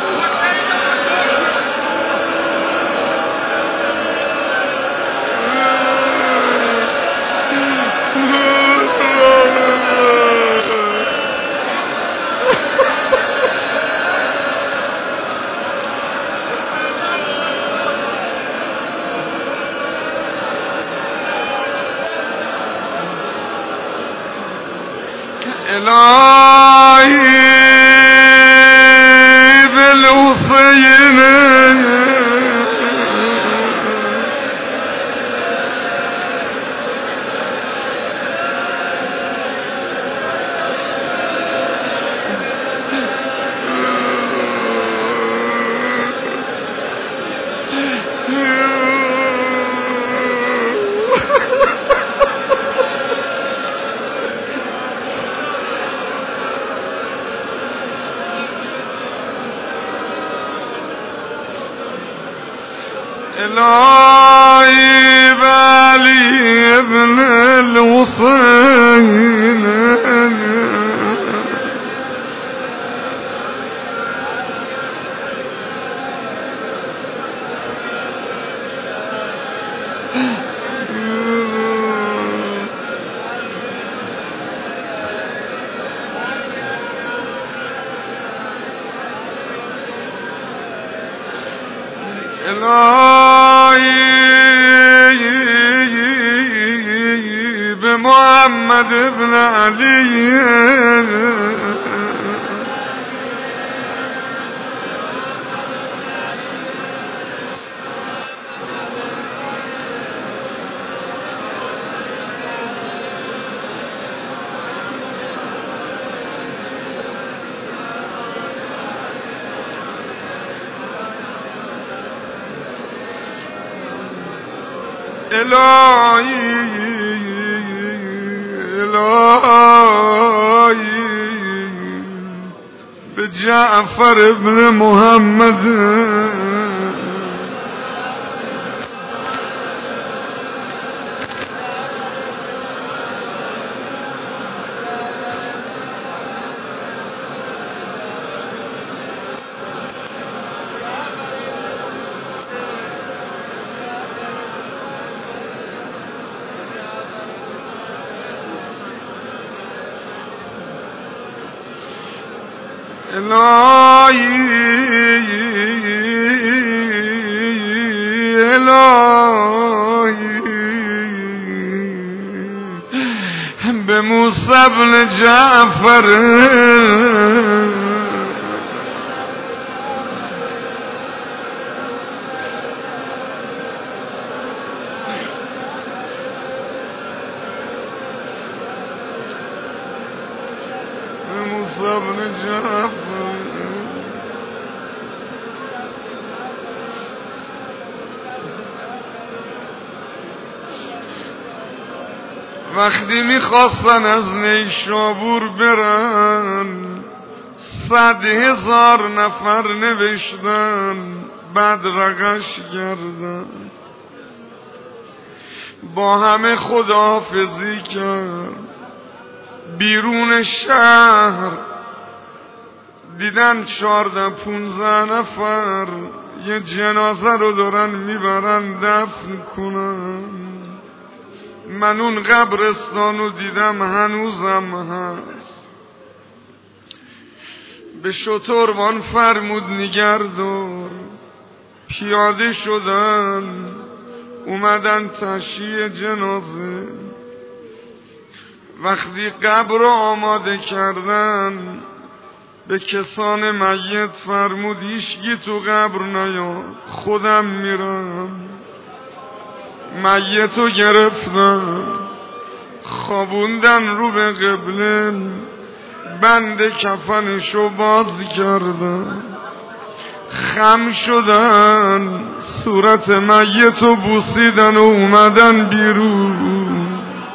الهی بالحسین الهی بعلی ابن الحسین الهی به محمد ابن علی الهی به جعفر ابن محمد الهی به موسی بن جعفر وقتی میخواستن از نیشابور برن 100,000 نفر نوشتن بعد رقش کردن با همه خداحافظی کرد بیرون شهر دیدن 14-15 نفر یه جنازه رو دارن میبرن دفن کنن من اون قبرستان رو دیدم هنوزم هست به شتروان فرمود نگهدار پیاده شدن اومدن تشییع جنازه وقتی قبر رو آماده کردن به کسان میت فرمود هیچکی تو قبر نیاد خودم میرم میتو گرفتن خوابوندن رو به قبله بند کفنشو باز کردن خم شدن صورت میتو بوسیدن و اومدن بیرون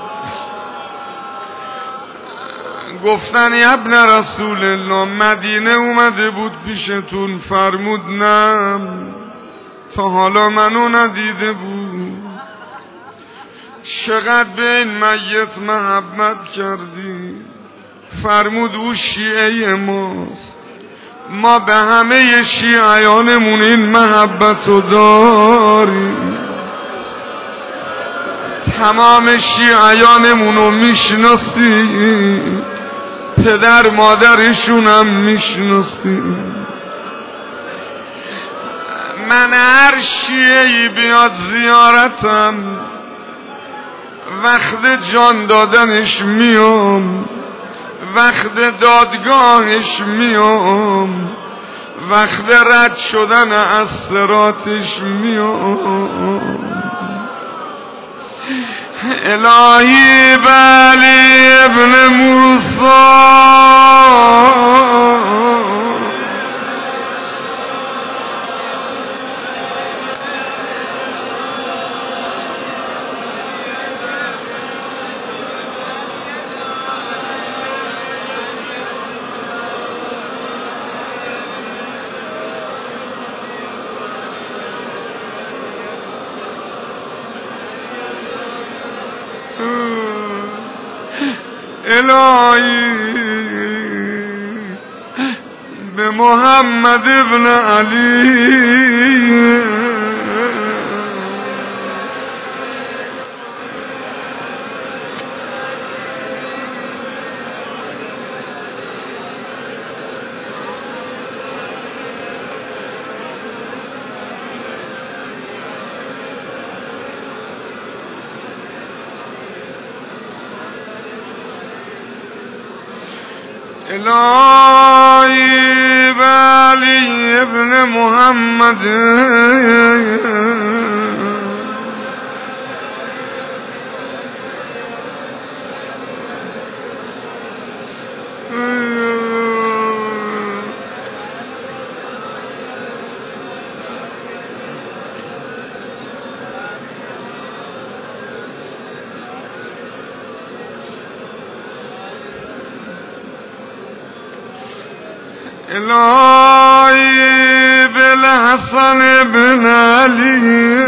گفتن ابن رسول الله مدینه اومده بود پیشتون فرمود نه تا حالا منو ندیده بود. چقدر به این میت محبت کردی. فرمود او شیعه ماست، ما به همه شیعیانمون این محبت رو داریم. تمام شیعیانمون رو میشناسیم، پدر مادرشون هم میشناسیم. من هر شیعه‌ای بیاد زیارتم وقت جان دادنش میام، وقت دادگاهش میام، وقت رد شدن از صراطش میام. الهی بلی ابن موسی الهی به محمد ابن علی الهی بلی ابن محمد الهی بالحسن بن علی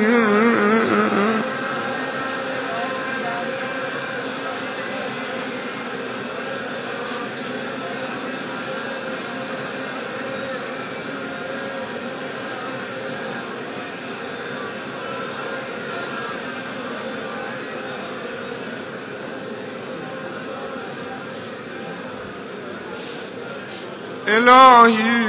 الهی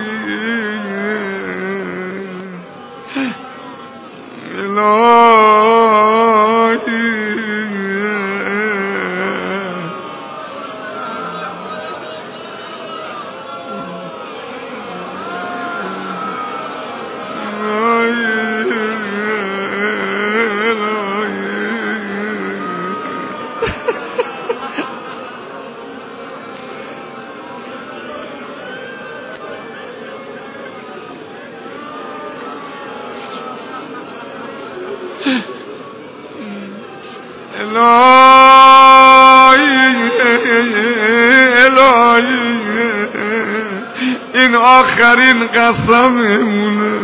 الهی این آخرین قسممونه،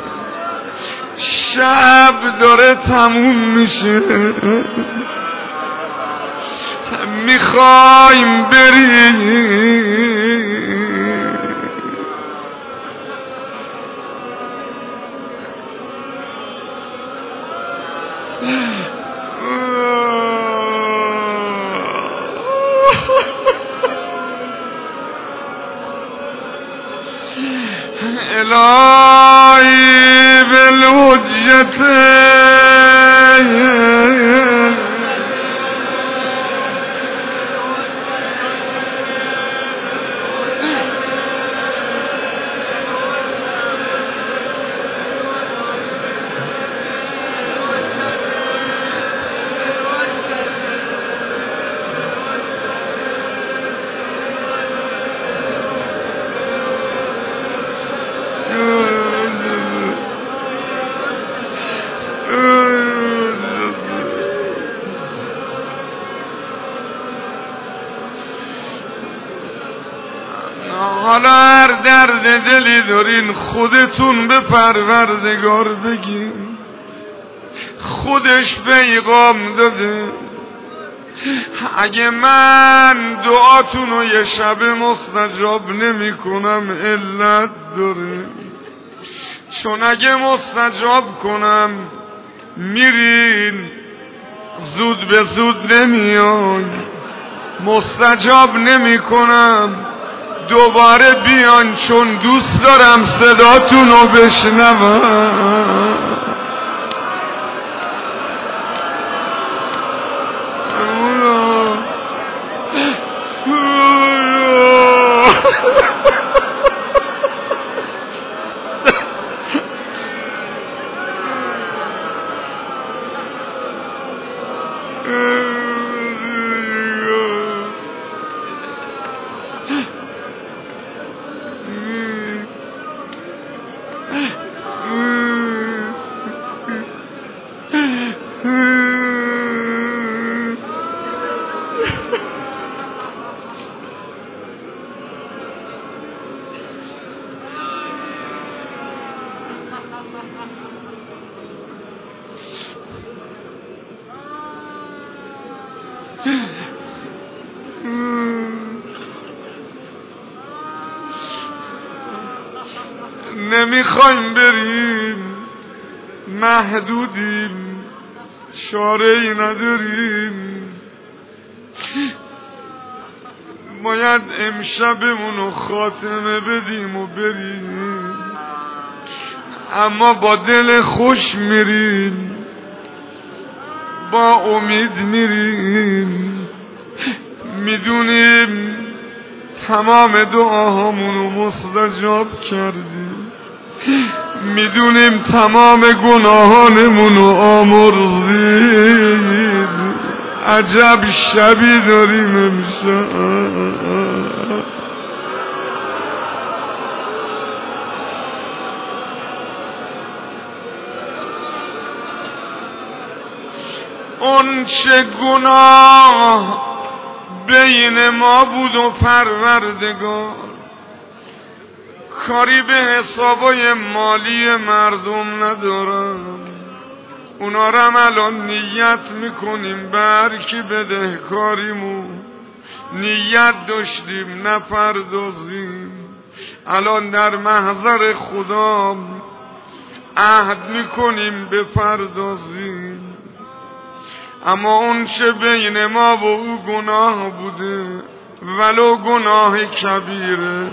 شب داره تموم میشه، میخوایم بریم. الهی بالحجت حالا هر درد دلی دارین خودتون به پروردگار بگین، خودش پیغام داده اگه من دعاتونو یه شب مستجاب نمی کنم علت داره، چون اگه مستجاب کنم میرین زود به زود نمیان، مستجاب نمی کنم دوباره بیان، چون دوست دارم صداتونو بشنوم. نمیخوایم بریم، محدودیم، چاره‌ای نداریم، باید امشبمونو خاتمه بدیم و بریم، اما با دل خوش میریم، با امید میریم، میدونیم تمام دعاهامونو مستجاب کردیم، میدونیم تمام گناهانمونو آمرزیم. عجب شبی داریم امشب، اون چه گناه بین ما بود و پروردگار، کاری به حسابای مالی مردم ندارم، اونا رو الان نیت میکنیم به هر کی بدهکاریمون نیت داشتیم نپردازیم، الان در محضر خدا عهد میکنیم بپردازیم، اما اون چه بین ما و او گناه بوده ولو گناه کبیره،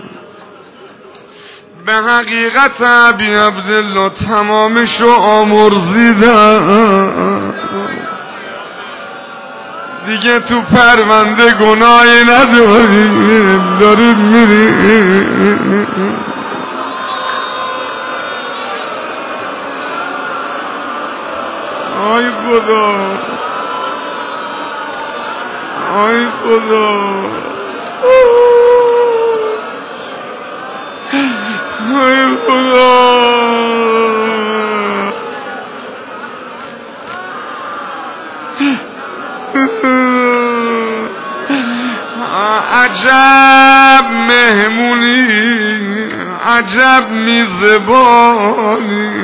به حقیقت ابی عبدالله تمامشو آمرزیدم، دیگه تو پرونده گناهی نداریم، داریم میریم. آی خدا، آی خدا، آی خدا، عجب مهمونی، عجب میزبانی،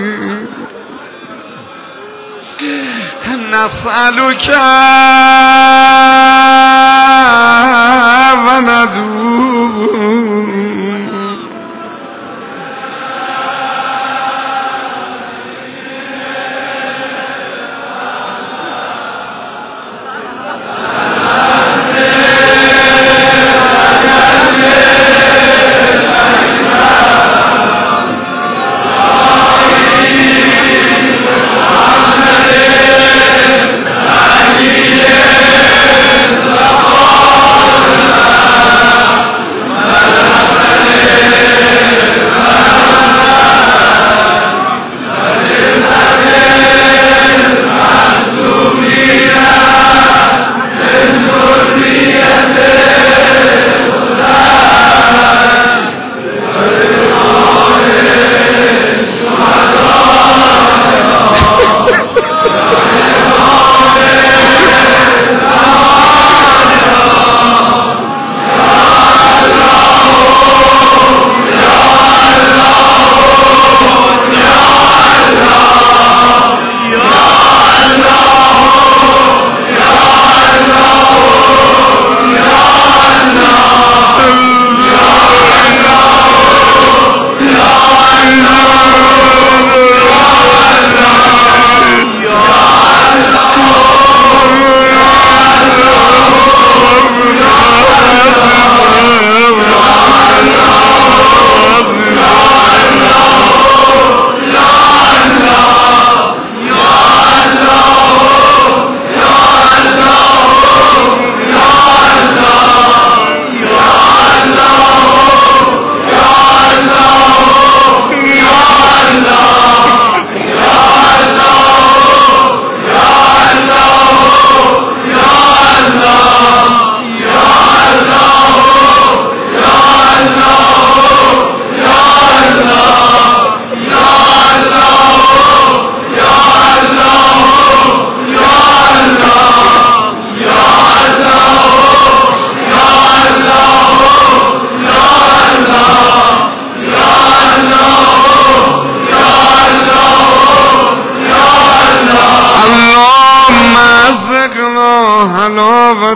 نسألك و ندعو،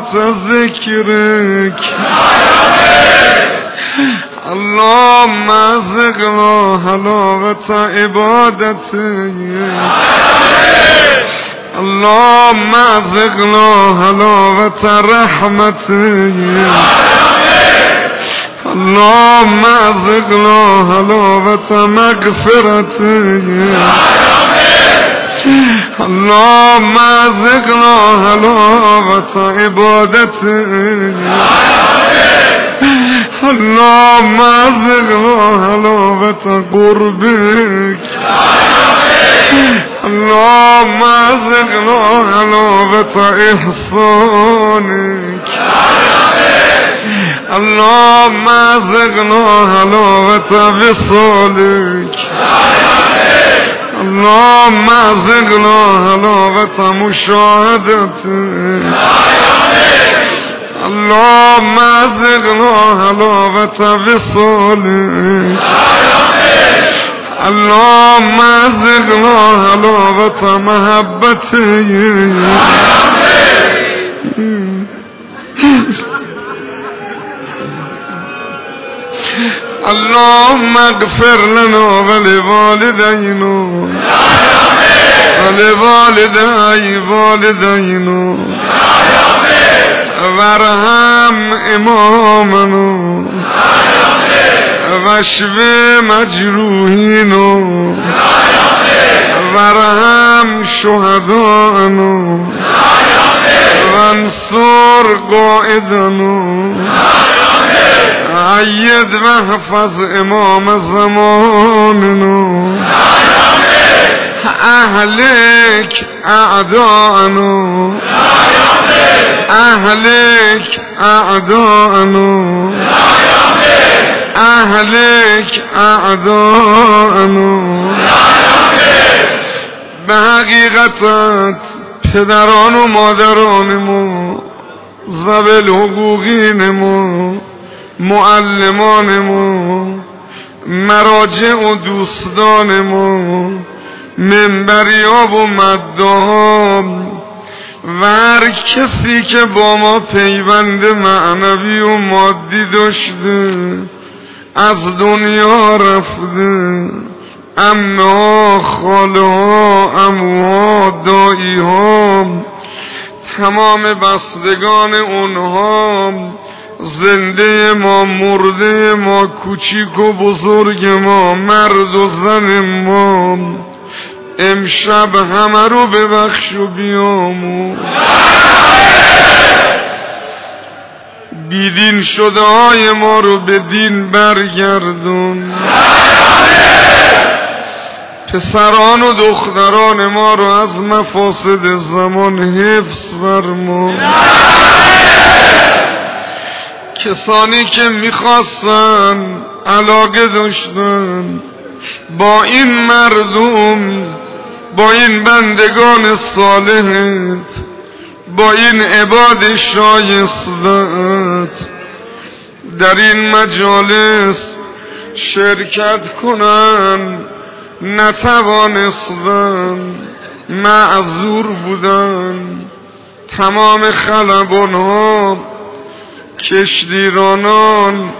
ذكرك اللهم ارزقنا حلاوة عبادتك اللهم ارزقنا حلاوة رحمتك اللهم ارزقنا حلاوة مغفرتك اللهم ارزقنا حلاوة عبادتك اللهم ارزقنا حلاوة قربك اللهم ارزقنا حلاوة إحسانك اللهم ارزقنا حلاوة وصالك اللهم ارزقنا حلاوة مشاهدتك اللهم ارزقنا حلاوة وصالك اللهم ارزقنا حلاوة محبتك اللهم اغفر لنا ولوالدينا ولوالدينا وارحم امامنا واشف مجروحینا وارحم شهداءنا وانصر قائدنا عید واحفظ امام زماننا اهلك اعداءنا اهلك اعداءنا اهلك اعداءنا به حقیقت پدران و مادران ما ذوی الحقوقین ما معلمان ما مراجع و دوستان ما منبریا و مداها و هر کسی که با ما پیوند معنوی و مادی داشته از دنیا رفته عمه ها خاله ها عموها دایی ها تمام بستگان اونها زنده ما مرده ما کوچیک و بزرگ ما مرد و زن ما امشب همه رو ببخش و بیامو بیدین شده های ما رو به دین برگردون پسران و دختران ما رو از مفاسد زمان حفظ فرما کسانی که میخواستن علاقه داشتن با این مردم با این بندگان صالحت با این عباد شایستت در این مجالس شرکت کنن نتوانستن معذور بودن تمام خلبان ها کشتیرانان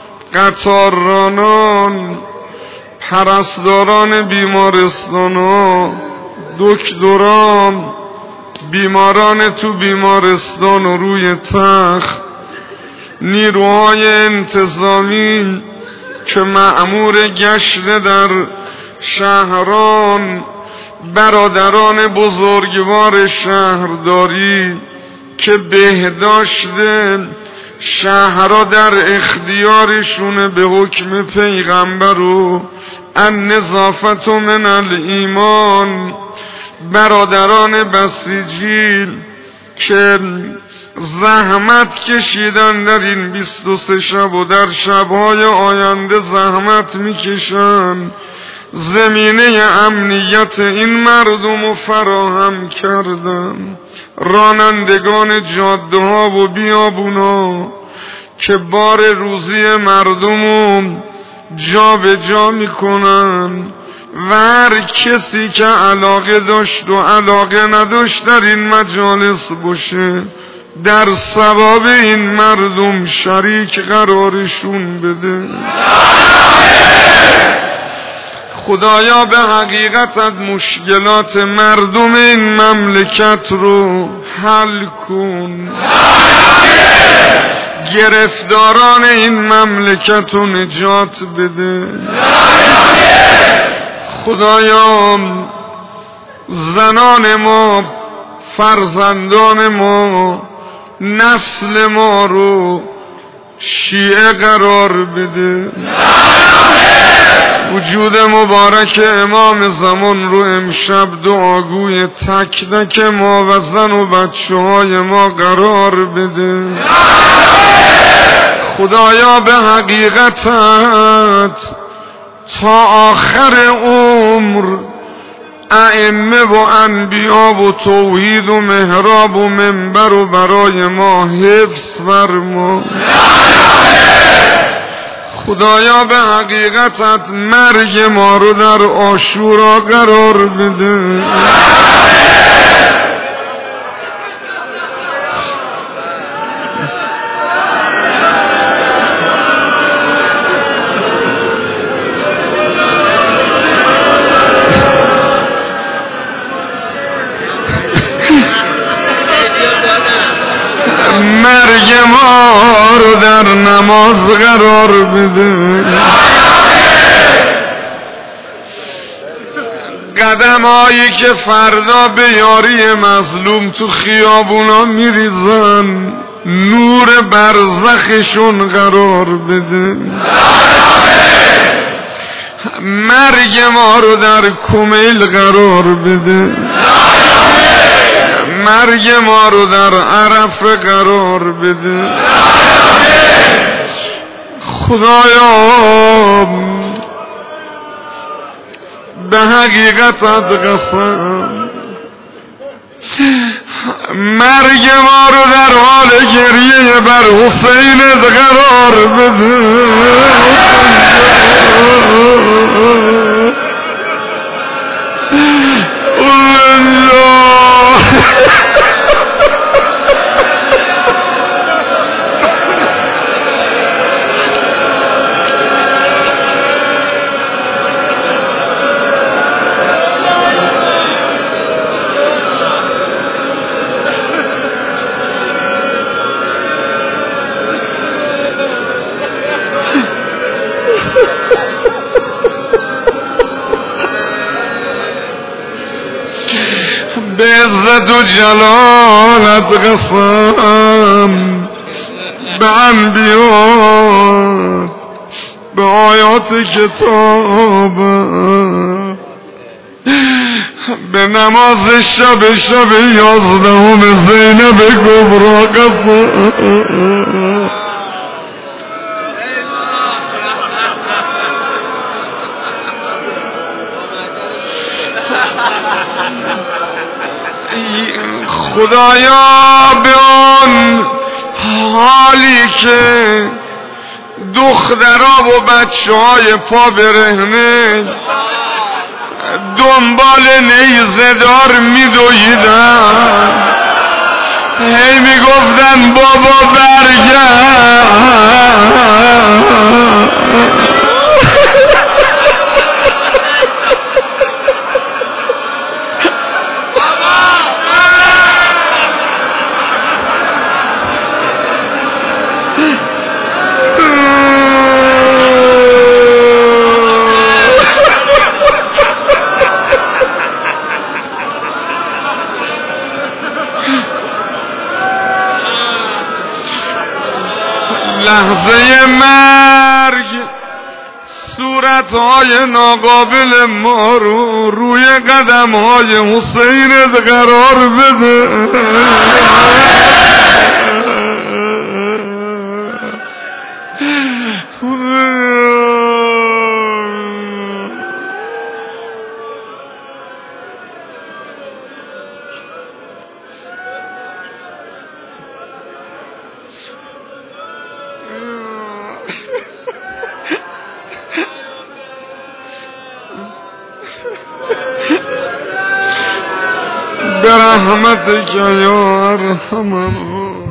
قطاررانان پرستاران بیمارستان ها دکتران بیماران تو بیمارستان و روی تخت نیروهای انتظامی که مأمور گشت در شهران برادران بزرگوار شهرداری که بهداشت شهرها در اختیارشونه به حکم پیغمبر و النظافت من الایمان برادران بسیجی که زحمت کشیدن در این 23 شب و در شبهای آینده زحمت میکشن زمینه امنیت این مردم رو فراهم کردن رانندگان جاده ها و بیابونا که بار روزی مردم رو جا به جا میکنن و هر کسی که علاقه داشت و علاقه نداشت در این مجالس باشه در ثواب این مردم شریک قرارشون بده. خدایا به حقیقتت مشکلات مردم این مملکت رو حل کن. گرفتاران این مملکت رو نجات بده. خدایا زنان ما، فرزندان ما، نسل ما رو شیعه قرار بده. وجود مبارک امام زمان رو امشب دعاگوی تک تک ما و زن و بچه های ما قرار بده. خدایا به حقیقتت تا آخر عمر ائمه و انبیا و توحید و محراب و منبر و برای ما حفظ فرما. خدایا به حقیقتت مرگ ما رو در عاشورا قرار بده. مرگ ما رو در نماز قرار بده. قدم هایی که فردا به یاری مظلوم تو خیابونا میریزن نور برزخشون قرار بده. مرگ ما رو در کمیل قرار بده. مرگ ما رو در عرفه قرار بده. خدایا به حقیقتت قسم مرگ ما رو در حال گریه بر حسینت قرار بده. به عزت و جلالت قسم به انبیات، به آیات کتاب، به نماز شب 11 زینب کبری قسم. خدایا به آن حالی که دخترها و بچه های پا برهنه دنبال نیزه دار میدویدن، هی میگفتن بابا برگرد. لحظه مرگ صورتهای ناقابل ما رو روی قدمهای حسینت قرار بده. برحمتك يا ارحم